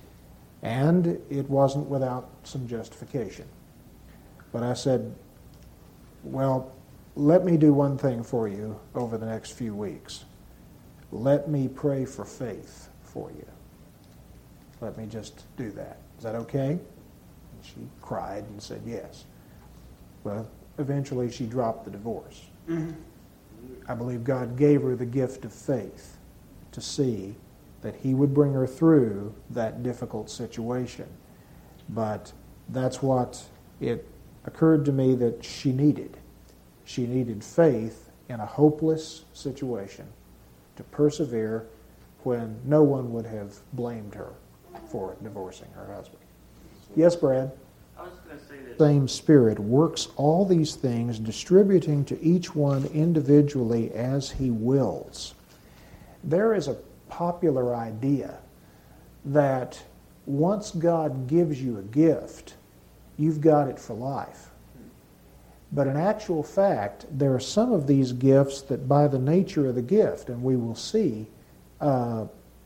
and it wasn't without some justification. But I said, well, let me do one thing for you over the next few weeks. Let me pray for faith for you. Let me just do that. Is that okay? And she cried and said yes. Well, eventually she dropped the divorce. Mm-hmm. I believe God gave her the gift of faith to see that He would bring her through that difficult situation. But that's what it occurred to me that she needed. She needed faith in a hopeless situation to persevere when no one would have blamed her for divorcing her husband. Yes, Brad? I was going to say that... The same Spirit works all these things, distributing to each one individually as He wills. There is a popular idea that once God gives you a gift, you've got it for life. But in actual fact, there are some of these gifts that by the nature of the gift, and we will see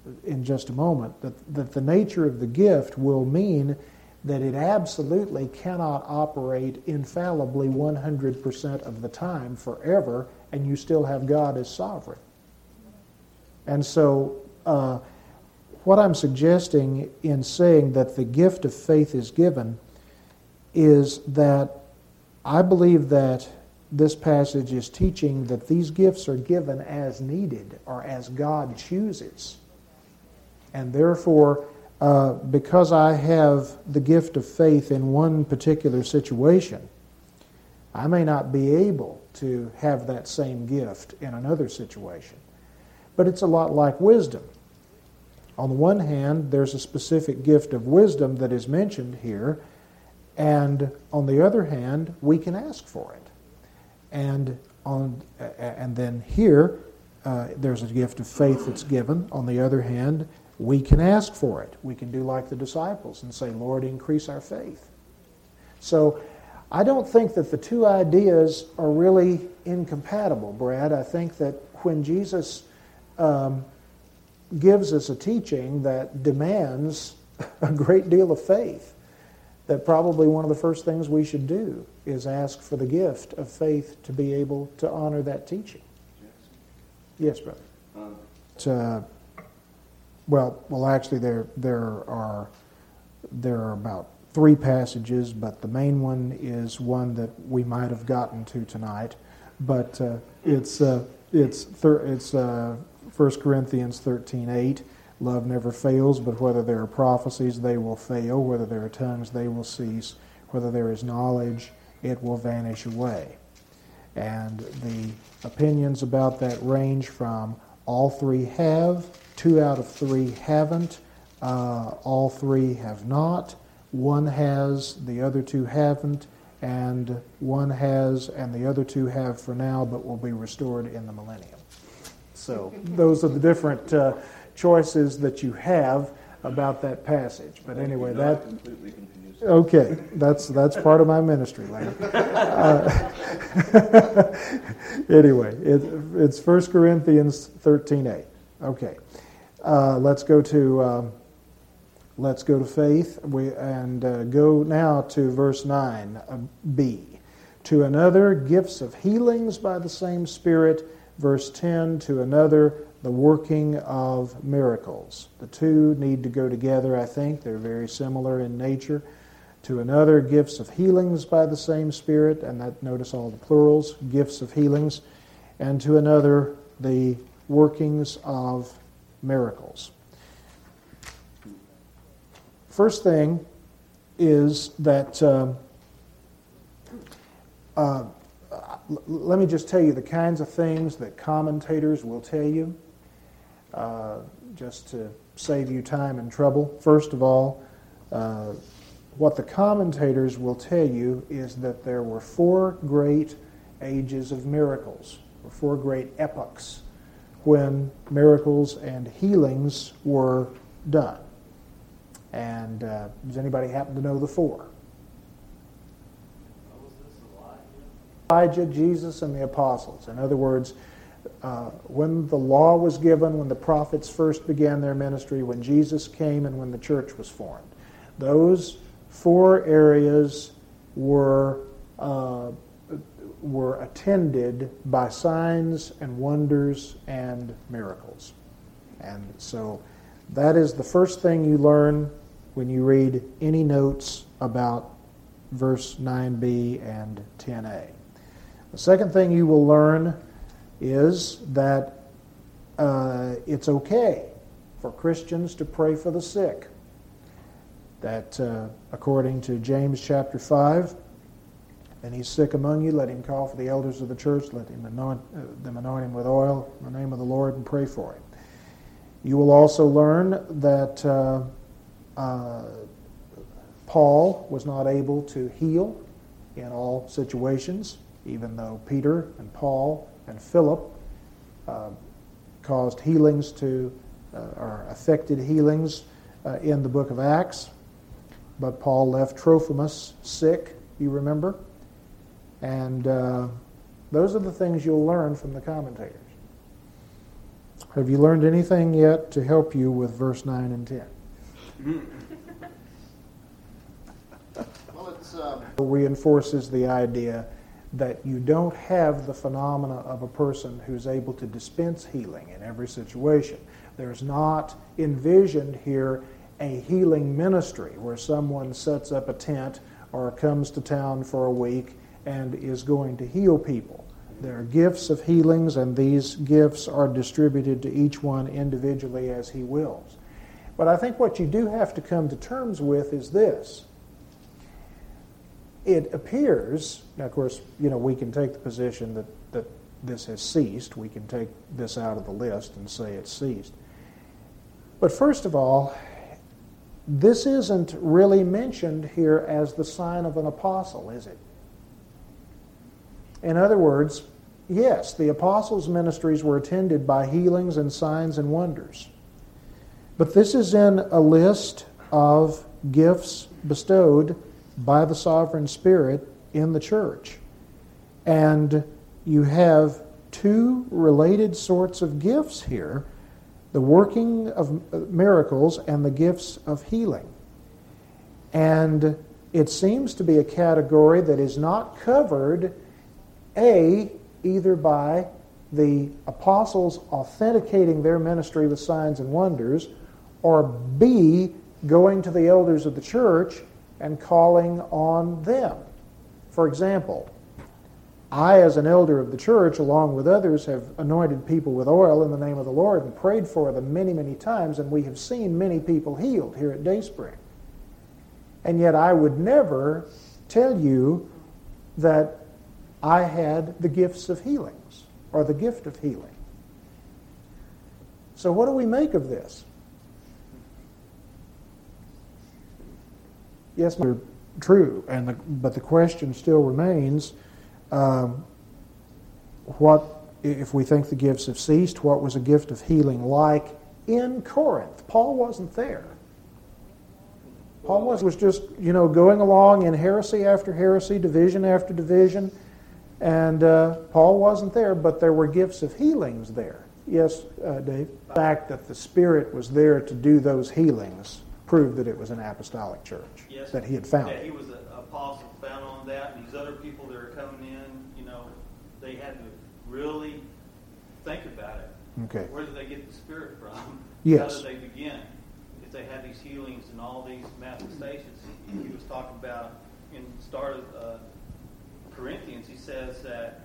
in just a moment, that the nature of the gift will mean that it absolutely cannot operate infallibly 100% of the time forever, and you still have God as sovereign. And so what I'm suggesting in saying that the gift of faith is given is that I believe that this passage is teaching that these gifts are given as needed or as God chooses. And therefore, because I have the gift of faith in one particular situation, I may not be able to have that same gift in another situation. But it's a lot like wisdom. On the one hand, there's a specific gift of wisdom that is mentioned here, and on the other hand, we can ask for it. And then here, there's a gift of faith that's given. On the other hand, we can ask for it. We can do like the disciples and say, Lord, increase our faith. So I don't think that the two ideas are really incompatible, Brad. I think that when Jesus gives us a teaching that demands a great deal of faith, that probably one of the first things we should do is ask for the gift of faith to be able to honor that teaching. Yes, brother. Well, actually, there are about 3 passages, but the main one is one that we might have gotten to tonight. But it's 1 Corinthians 13:8. Love never fails, but whether there are prophecies, they will fail. Whether there are tongues, they will cease. Whether there is knowledge, it will vanish away. And the opinions about that range from all 3 have, 2 out of 3 haven't, all 3 have not, 1 has, the other 2 haven't, and 1 has, and the other 2 have for now, but will be restored in the millennium. So those are the different choices that you have about that passage. But anyway, that completely confused. Okay, that's part of my ministry, Larry. Anyway, it's 1 Corinthians 13:8. Okay, let's go to faith. Go now to verse 9b. To another, gifts of healings by the same Spirit. Verse 10, to another, the working of miracles. The two need to go together, I think. They're very similar in nature. To another, gifts of healings by the same Spirit, and that, notice all the plurals, gifts of healings. And to another, the workings of miracles. First thing is that let me just tell you the kinds of things that commentators will tell you, just to save you time and trouble. First of all, what the commentators will tell you is that there were 4 great ages of miracles, or 4 great epochs, when miracles and healings were done. And does anybody happen to know the 4? Elijah, Jesus, and the apostles. In other words, when the law was given, when the prophets first began their ministry, when Jesus came, and when the church was formed. Those 4 areas were attended by signs and wonders and miracles. And so that is the first thing you learn when you read any notes about verse 9b and 10a. The second thing you will learn is that it's okay for Christians to pray for the sick. That according to James chapter 5, and he's sick among you, let him call for the elders of the church, let them anoint him with oil in the name of the Lord, and pray for him. You will also learn that Paul was not able to heal in all situations, even though Peter and Paul and Philip caused healings or affected healings in the book of Acts. But Paul left Trophimus sick, you remember? And those are the things you'll learn from the commentators. Have you learned anything yet to help you with verse 9 and 10? Well, it's Reinforces the idea that you don't have the phenomena of a person who's able to dispense healing in every situation. There's not envisioned here a healing ministry where someone sets up a tent or comes to town for a week and is going to heal people. There are gifts of healings, and these gifts are distributed to each one individually as he wills. But I think what you do have to come to terms with is this. It appears, now of course, we can take the position that this has ceased. We can take this out of the list and say it's ceased. But first of all, this isn't really mentioned here as the sign of an apostle, is it? In other words, yes, the apostles' ministries were attended by healings and signs and wonders. But this is in a list of gifts bestowed by the sovereign Spirit in the church. And you have two related sorts of gifts here, the working of miracles and the gifts of healing. And it seems to be a category that is not covered, either by the apostles authenticating their ministry with signs and wonders, or B, going to the elders of the church and calling on them. For example, I, as an elder of the church, along with others, have anointed people with oil in the name of the Lord and prayed for them many, many times, and we have seen many people healed here at Dayspring. And yet I would never tell you that I had the gifts of healings or the gift of healing. So what do we make of this? Yes, true, but the question still remains, what if we think the gifts have ceased, what was a gift of healing like in Corinth? Paul wasn't there. Paul was just, going along in heresy after heresy, division after division, and Paul wasn't there, but there were gifts of healings there. Yes, Dave? The fact that the Spirit was there to do those healings proved that it was an apostolic church, yes, that he had found. That he was an apostle found on that, and these other people that are coming in, they had to really think about it. Okay. Where did they get the Spirit from? Yes. How did they begin? If they had these healings and all these manifestations, he was talking about in the start of Corinthians, he says that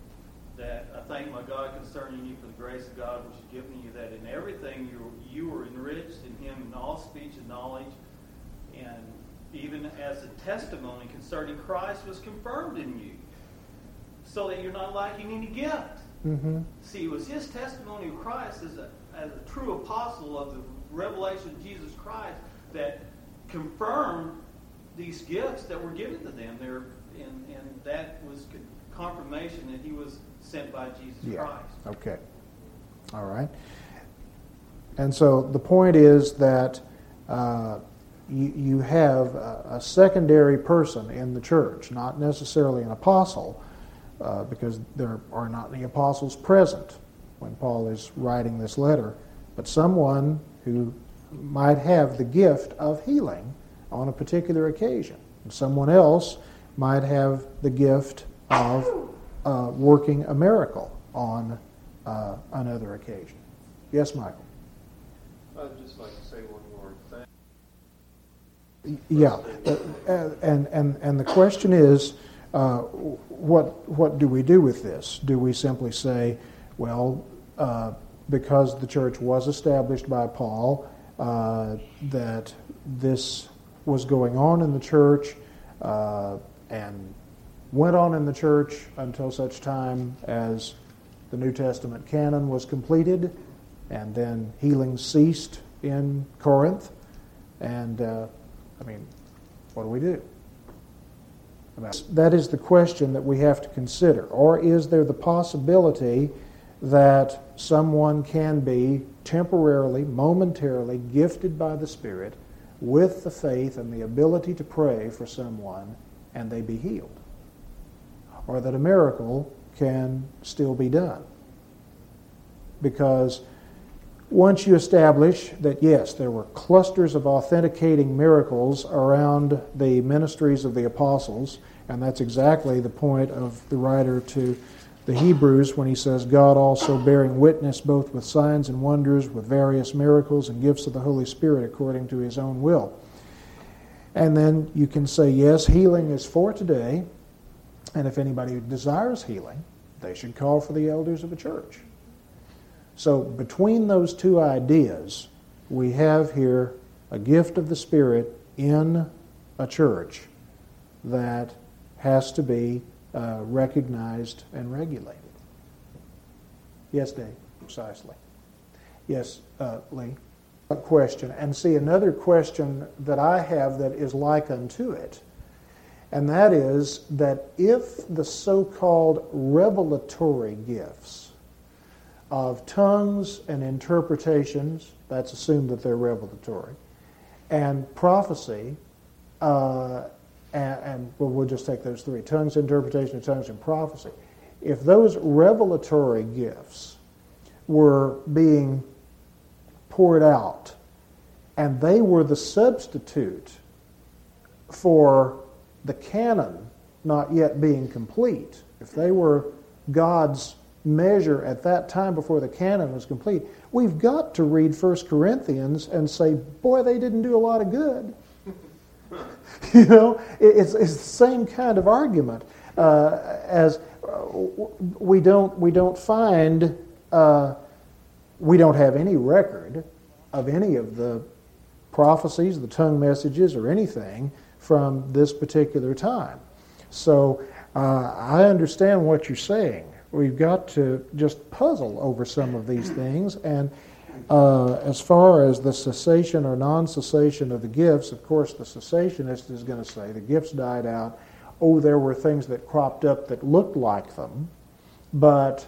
I thank my God concerning you for the grace of God which has given you, that in everything you were enriched in him in all speech and knowledge, and even as a testimony concerning Christ was confirmed in you, so that you're not lacking any gift. Mm-hmm. See, it was his testimony of Christ as a true apostle of the revelation of Jesus Christ that confirmed these gifts that were given to them. And that was confirmation that he was sent by Jesus Christ. Okay. All right. And so the point is that you have a secondary person in the church, not necessarily an apostle, because there are not any apostles present when Paul is writing this letter, but someone who might have the gift of healing on a particular occasion. And someone else might have the gift of working a miracle on another occasion. Yes, Michael? I'd just like to say one more thing. Yeah, and the question is, what do we do with this? Do we simply say, well, because the church was established by Paul, that this was going on in the church and went on in the church until such time as the New Testament canon was completed, and then healing ceased in Corinth, and what do we do? That is the question that we have to consider. Or is there the possibility that someone can be temporarily, momentarily gifted by the Spirit with the faith and the ability to pray for someone and they be healed? Or that a miracle can still be done? Because once you establish that, yes, there were clusters of authenticating miracles around the ministries of the apostles, and that's exactly the point of the writer to the Hebrews when he says, God also bearing witness both with signs and wonders, with various miracles and gifts of the Holy Spirit according to his own will. And then you can say, yes, healing is for today, and if anybody desires healing, they should call for the elders of a church. So between those two ideas, we have here a gift of the Spirit in a church that has to be recognized and regulated. Yes, Dave, precisely. Yes, Lee. A question. And see, another question that I have that is like unto it, and that is that if the so-called revelatory gifts of tongues and interpretations, that's assumed that they're revelatory, and prophecy, and we'll just take those three, tongues, interpretation of tongues, and prophecy. If those revelatory gifts were being poured out, and they were the substitute for the canon not yet being complete, if they were God's measure at that time before the canon was complete, we've got to read 1 Corinthians and say, boy, they didn't do a lot of good. You know, it's the same kind of argument as we don't find, we don't have any record of any of the prophecies, the tongue messages, or anything from this particular time. So I understand what you're saying. We've got to just puzzle over some of these things. And as far as the cessation or non-cessation of the gifts, of course, the cessationist is going to say the gifts died out. Oh, there were things that cropped up that looked like them, but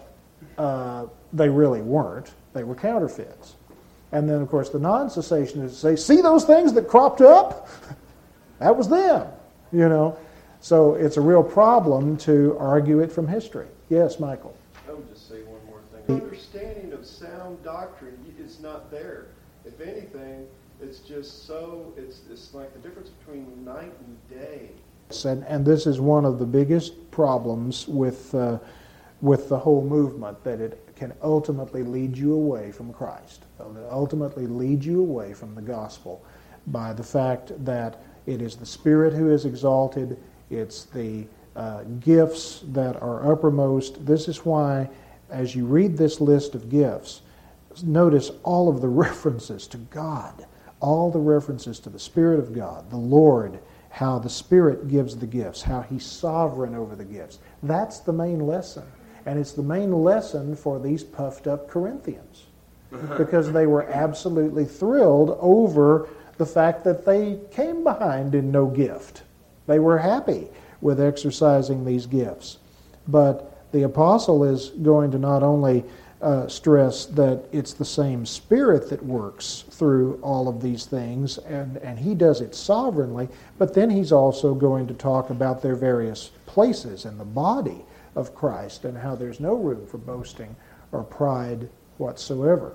they really weren't. They were counterfeits. And then, of course, the non-cessationists say, see those things that cropped up? That was them, you know. So it's a real problem to argue it from history. Yes, Michael. I would just say one more thing. Understanding of sound doctrine is not there. If anything, it's just so, it's like the difference between night and day. And this is one of the biggest problems with the whole movement, that it can ultimately lead you away from Christ. It'll ultimately lead you away from the gospel by the fact that it is the Spirit who is exalted. It's the gifts that are uppermost. This is why, as you read this list of gifts, notice all of the references to God, all the references to the Spirit of God, the Lord, how the Spirit gives the gifts, how He's sovereign over the gifts. That's the main lesson. And it's the main lesson for these puffed up Corinthians, because they were absolutely thrilled over the fact that they came behind in no gift. They were happy with exercising these gifts. But the apostle is going to not only stress that it's the same Spirit that works through all of these things, and he does it sovereignly, but then he's also going to talk about their various places in the body of Christ and how there's no room for boasting or pride whatsoever.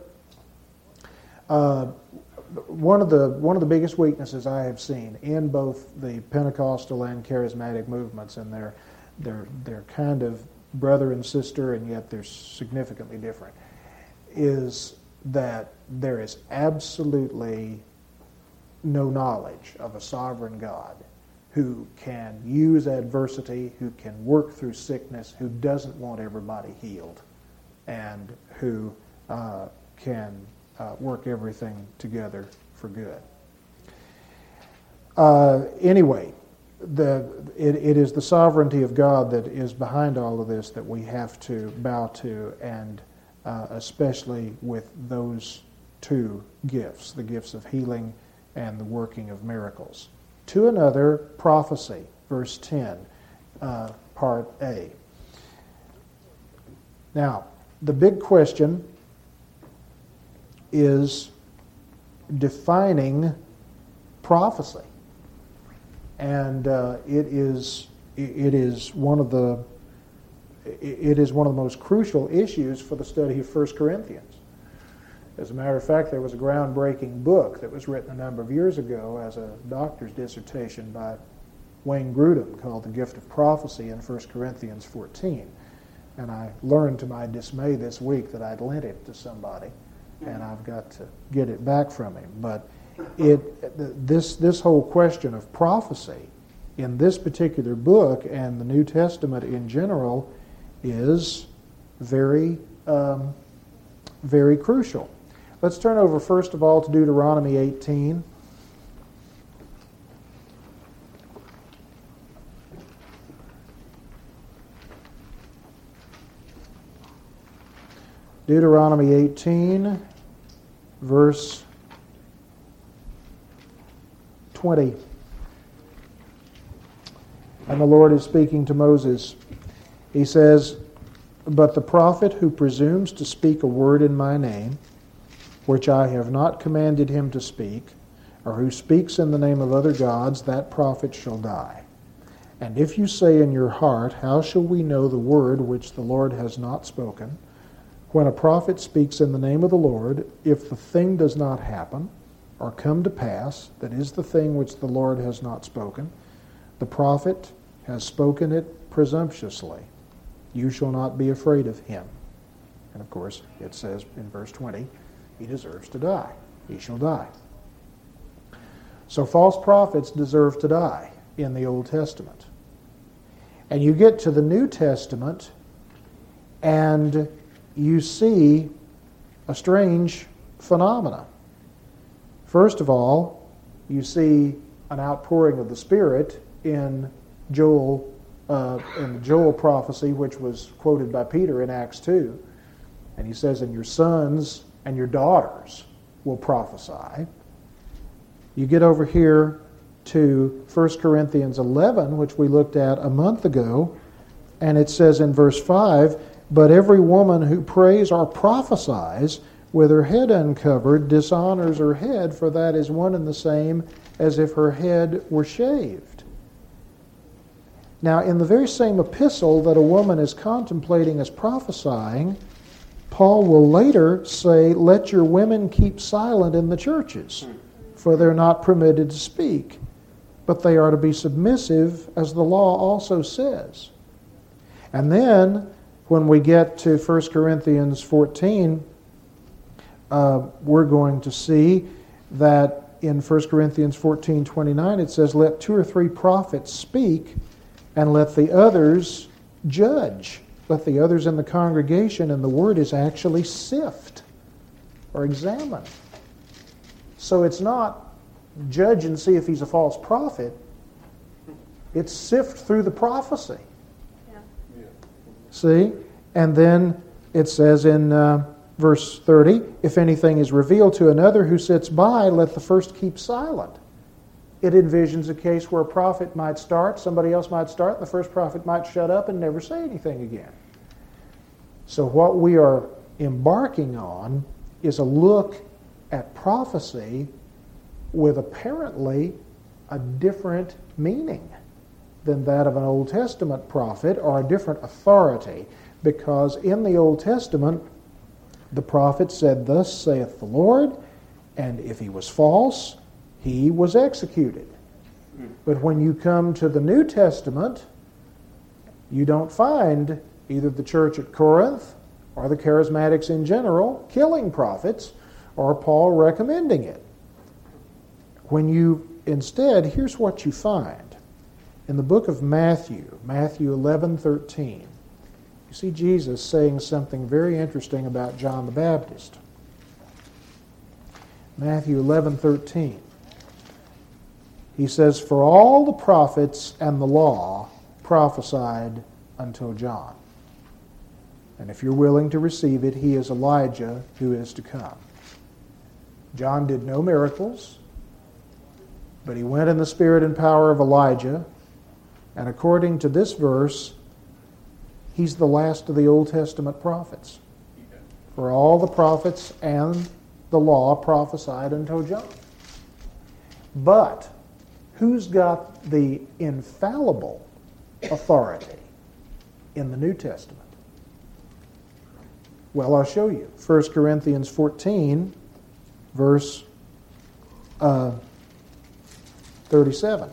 One of the biggest weaknesses I have seen in both the Pentecostal and charismatic movements, and they're kind of brother and sister, and yet they're significantly different, is that there is absolutely no knowledge of a sovereign God who can use adversity, who can work through sickness, who doesn't want everybody healed, and who can work everything together for good. Anyway, it is the sovereignty of God that is behind all of this that we have to bow to, and especially with those two gifts, the gifts of healing and the working of miracles. To another, prophecy, verse 10, part A. Now, the big question is defining prophecy. And it is one of the most crucial issues for the study of 1 Corinthians. As a matter of fact, there was a groundbreaking book that was written a number of years ago as a doctor's dissertation by Wayne Grudem called The Gift of Prophecy in 1 Corinthians 14. And I learned to my dismay this week that I'd lent it to somebody, and I've got to get it back from him. But this whole question of prophecy in this particular book and the New Testament in general is very, very crucial. Let's turn over first of all to Deuteronomy 18. Deuteronomy 18, verse 20. And the Lord is speaking to Moses. He says, "But the prophet who presumes to speak a word in my name, which I have not commanded him to speak, or who speaks in the name of other gods, that prophet shall die. And if you say in your heart, how shall we know the word which the Lord has not spoken? When a prophet speaks in the name of the Lord, if the thing does not happen, or come to pass, that is the thing which the Lord has not spoken, the prophet has spoken it presumptuously. You shall not be afraid of him." And of course, it says in verse 20, he deserves to die. He shall die. So false prophets deserve to die in the Old Testament. And you get to the New Testament, and you see a strange phenomena. First of all, you see an outpouring of the Spirit in the Joel prophecy, which was quoted by Peter in Acts 2. And he says, "And your sons and your daughters will prophesy." You get over here to 1 Corinthians 11, which we looked at a month ago, and it says in verse 5, "But every woman who prays or prophesies with her head uncovered dishonors her head, for that is one and the same as if her head were shaved." Now, in the very same epistle that a woman is contemplating as prophesying, Paul will later say, "Let your women keep silent in the churches, for they're not permitted to speak, but they are to be submissive, as the law also says." And then, when we get to 1 Corinthians 14, we're going to see that in 1 Corinthians 14:29 it says, "Let 2 or 3 prophets speak, and let the others judge." Let the others in the congregation, and the word is actually sift or examine. So it's not judge and see if he's a false prophet. It's sift through the prophecy. Yeah. See? And then it says in verse 30, "If anything is revealed to another who sits by, let the first keep silent." It envisions a case where a prophet might start, somebody else might start, and the first prophet might shut up and never say anything again. So what we are embarking on is a look at prophecy with apparently a different meaning than that of an Old Testament prophet, or a different authority, because in the Old Testament the prophet said, "Thus saith the Lord," and if he was false, he was executed. But when you come to the New Testament, you don't find either the church at Corinth or the charismatics in general killing prophets, or Paul recommending it. When you instead, here's what you find. In the book of Matthew 11:13, you see Jesus saying something very interesting about John the Baptist. Matthew 11:13. He says, "For all the prophets and the law prophesied until John. And if you're willing to receive it, he is Elijah who is to come." John did no miracles, but he went in the spirit and power of Elijah. And according to this verse, he's the last of the Old Testament prophets. For all the prophets and the law prophesied until John. But who's got the infallible authority in the New Testament? Well, I'll show you. 1 Corinthians 14, verse 37.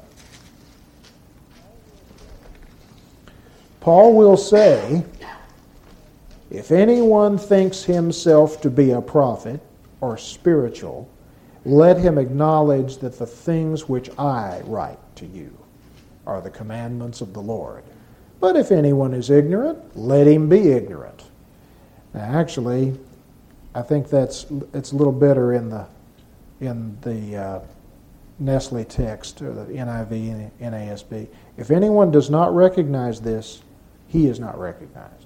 Paul will say, if anyone thinks himself to be a prophet or spiritual, let him acknowledge that the things which I write to you are the commandments of the Lord. But if anyone is ignorant, let him be ignorant. Now, actually, I think it's a little better in the Nestle text, or the NIV and NASB. If anyone does not recognize this, he is not recognized.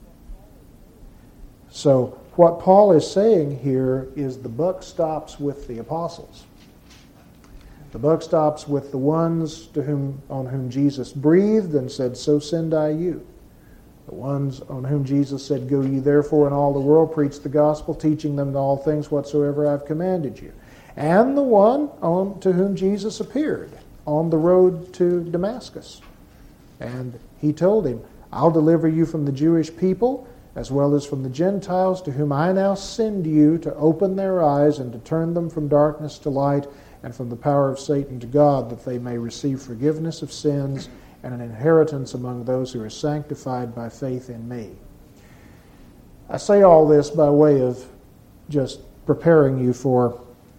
So what Paul is saying here is the buck stops with the apostles. The buck stops with the ones on whom Jesus breathed and said, so send I you. The ones on whom Jesus said, go ye therefore in all the world, preach the gospel, teaching them all things whatsoever I've commanded you. And the one to whom Jesus appeared on the road to Damascus. And he told him, I'll deliver you from the Jewish people as well as from the Gentiles, to whom I now send you to open their eyes and to turn them from darkness to light and from the power of Satan to God, that they may receive forgiveness of sins and an inheritance among those who are sanctified by faith in me. I say all this by way of just preparing you for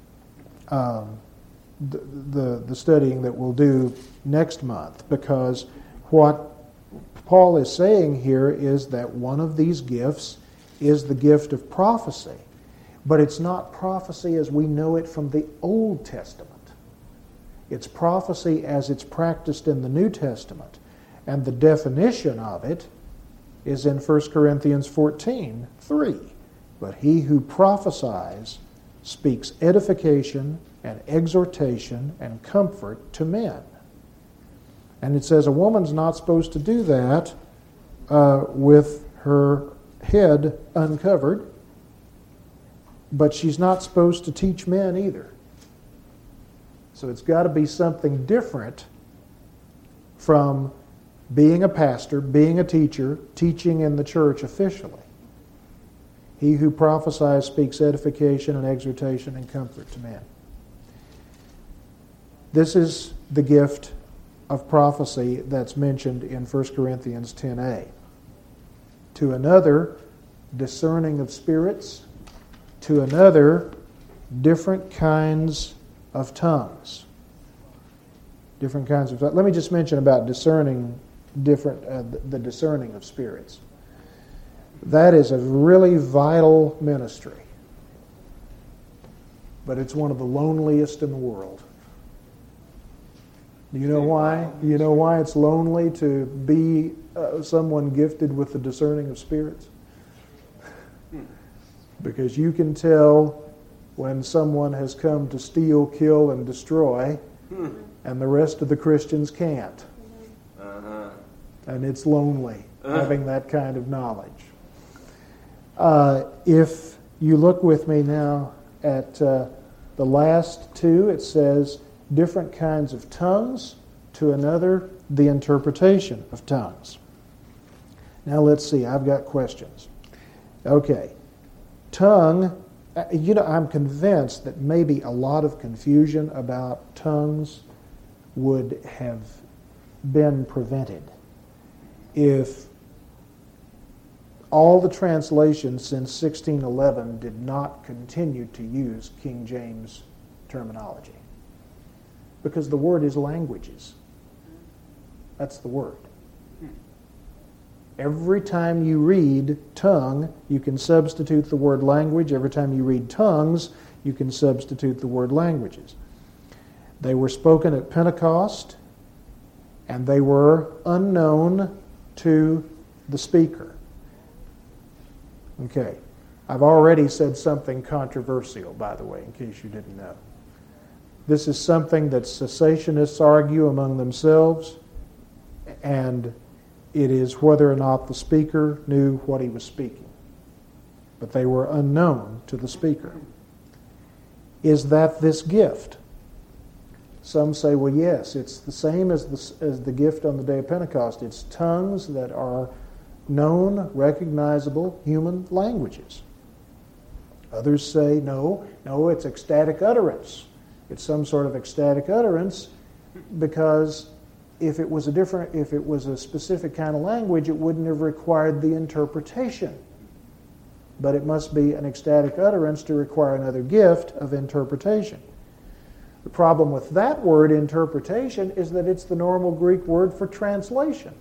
the studying that we'll do next month, because what Paul is saying here is that one of these gifts is the gift of prophecy. But it's not prophecy as we know it from the Old Testament. It's prophecy as it's practiced in the New Testament. And the definition of it is in 1 Corinthians 14:3. But he who prophesies speaks edification and exhortation and comfort to men. And it says a woman's not supposed to do that with her head uncovered, but she's not supposed to teach men either. So it's got to be something different from being a pastor, being a teacher, teaching in the church officially. He who prophesies speaks edification and exhortation and comfort to men. This is the gift of prophecy that's mentioned in 1 Corinthians 10a. To another, discerning of spirits. To another, different kinds of tongues. Different kinds of tongues. Let me just mention about discerning the discerning of spirits. That is a really vital ministry. But it's one of the loneliest in the world. Do you know why? You know why it's lonely to be someone gifted with the discerning of spirits? Because you can tell when someone has come to steal, kill, and destroy, and the rest of the Christians can't. And it's lonely having that kind of knowledge. If you look with me now at the last two, it says different kinds of tongues, to another, the interpretation of tongues. Now let's see, I've got questions. Okay, tongue, I'm convinced that maybe a lot of confusion about tongues would have been prevented if all the translations since 1611 did not continue to use King James terminology. Because the word is languages. That's the word. Every time you read tongue, you can substitute the word language. Every time you read tongues, you can substitute the word languages. They were spoken at Pentecost, and they were unknown to the speaker. Okay. I've already said something controversial, by the way, in case you didn't know. This is something that cessationists argue among themselves, and it is whether or not the speaker knew what he was speaking. But they were unknown to the speaker. Is that this gift? Some say, well, yes, it's the same as the gift on the day of Pentecost. It's tongues that are known, recognizable human languages. Others say, no, it's ecstatic utterance. It's some sort of ecstatic utterance because if it was a specific kind of language, it wouldn't have required the interpretation. But it must be an ecstatic utterance to require another gift of interpretation. The problem with that word, interpretation, is that it's the normal Greek word for translation.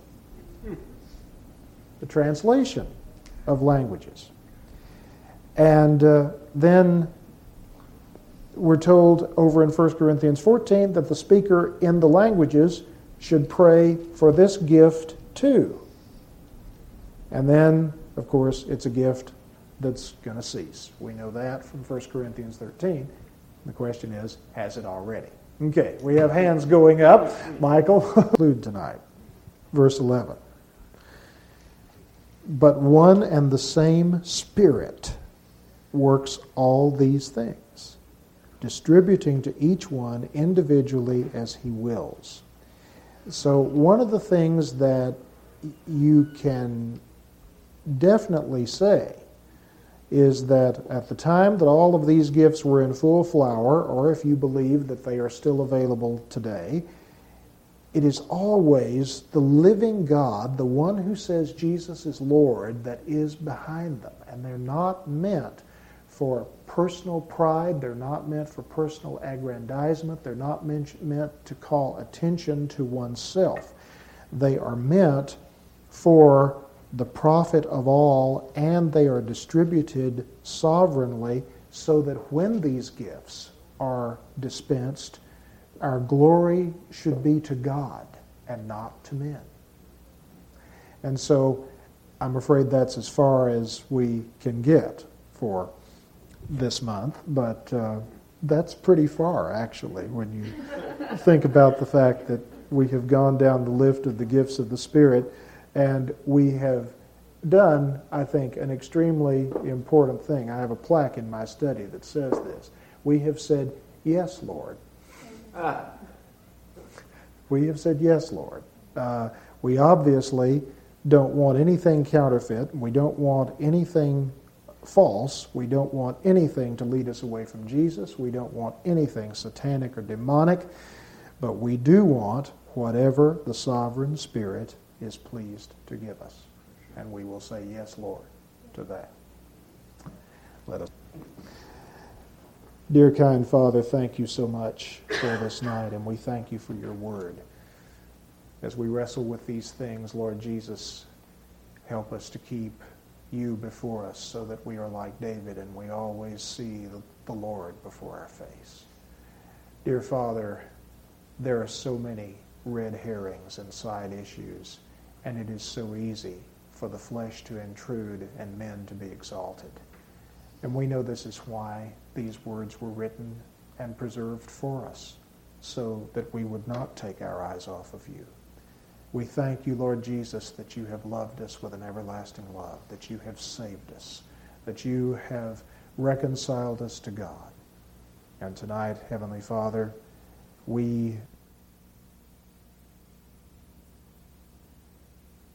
The translation of languages. And then we're told over in 1 Corinthians 14 that the speaker in the languages should pray for this gift too. And then, of course, it's a gift that's going to cease. We know that from 1 Corinthians 13. The question is, has it already? Okay, we have hands going up. Michael, conclude tonight. Verse 11. But one and the same Spirit works all these things, distributing to each one individually as He wills. So one of the things that you can definitely say is that at the time that all of these gifts were in full flower, or if you believe that they are still available today, it is always the living God, the one who says Jesus is Lord, that is behind them. And they're not meant for personal pride. They're not meant for personal aggrandizement. They're not meant to call attention to oneself. They are meant for the profit of all, and they are distributed sovereignly so that when these gifts are dispensed, our glory should be to God and not to men. And so I'm afraid that's as far as we can get for this month, but that's pretty far, actually, when you think about the fact that we have gone down the lift of the gifts of the Spirit. And we have done, I think, an extremely important thing. I have a plaque in my study that says this. We have said, yes, Lord. We have said, yes, Lord. We obviously don't want anything counterfeit. We don't want anything false. We don't want anything to lead us away from Jesus. We don't want anything satanic or demonic. But we do want whatever the sovereign Spirit is pleased to give us. And we will say, yes, Lord, to that. Let us. Dear kind Father, thank you so much for this night, and we thank you for your word. As we wrestle with these things, Lord Jesus, help us to keep you before us so that we are like David and we always see the Lord before our face. Dear Father, there are so many red herrings and side issues, and it is so easy for the flesh to intrude and men to be exalted. And we know this is why these words were written and preserved for us, so that we would not take our eyes off of you. We thank you, Lord Jesus, that you have loved us with an everlasting love, that you have saved us, that you have reconciled us to God. And tonight, Heavenly Father, we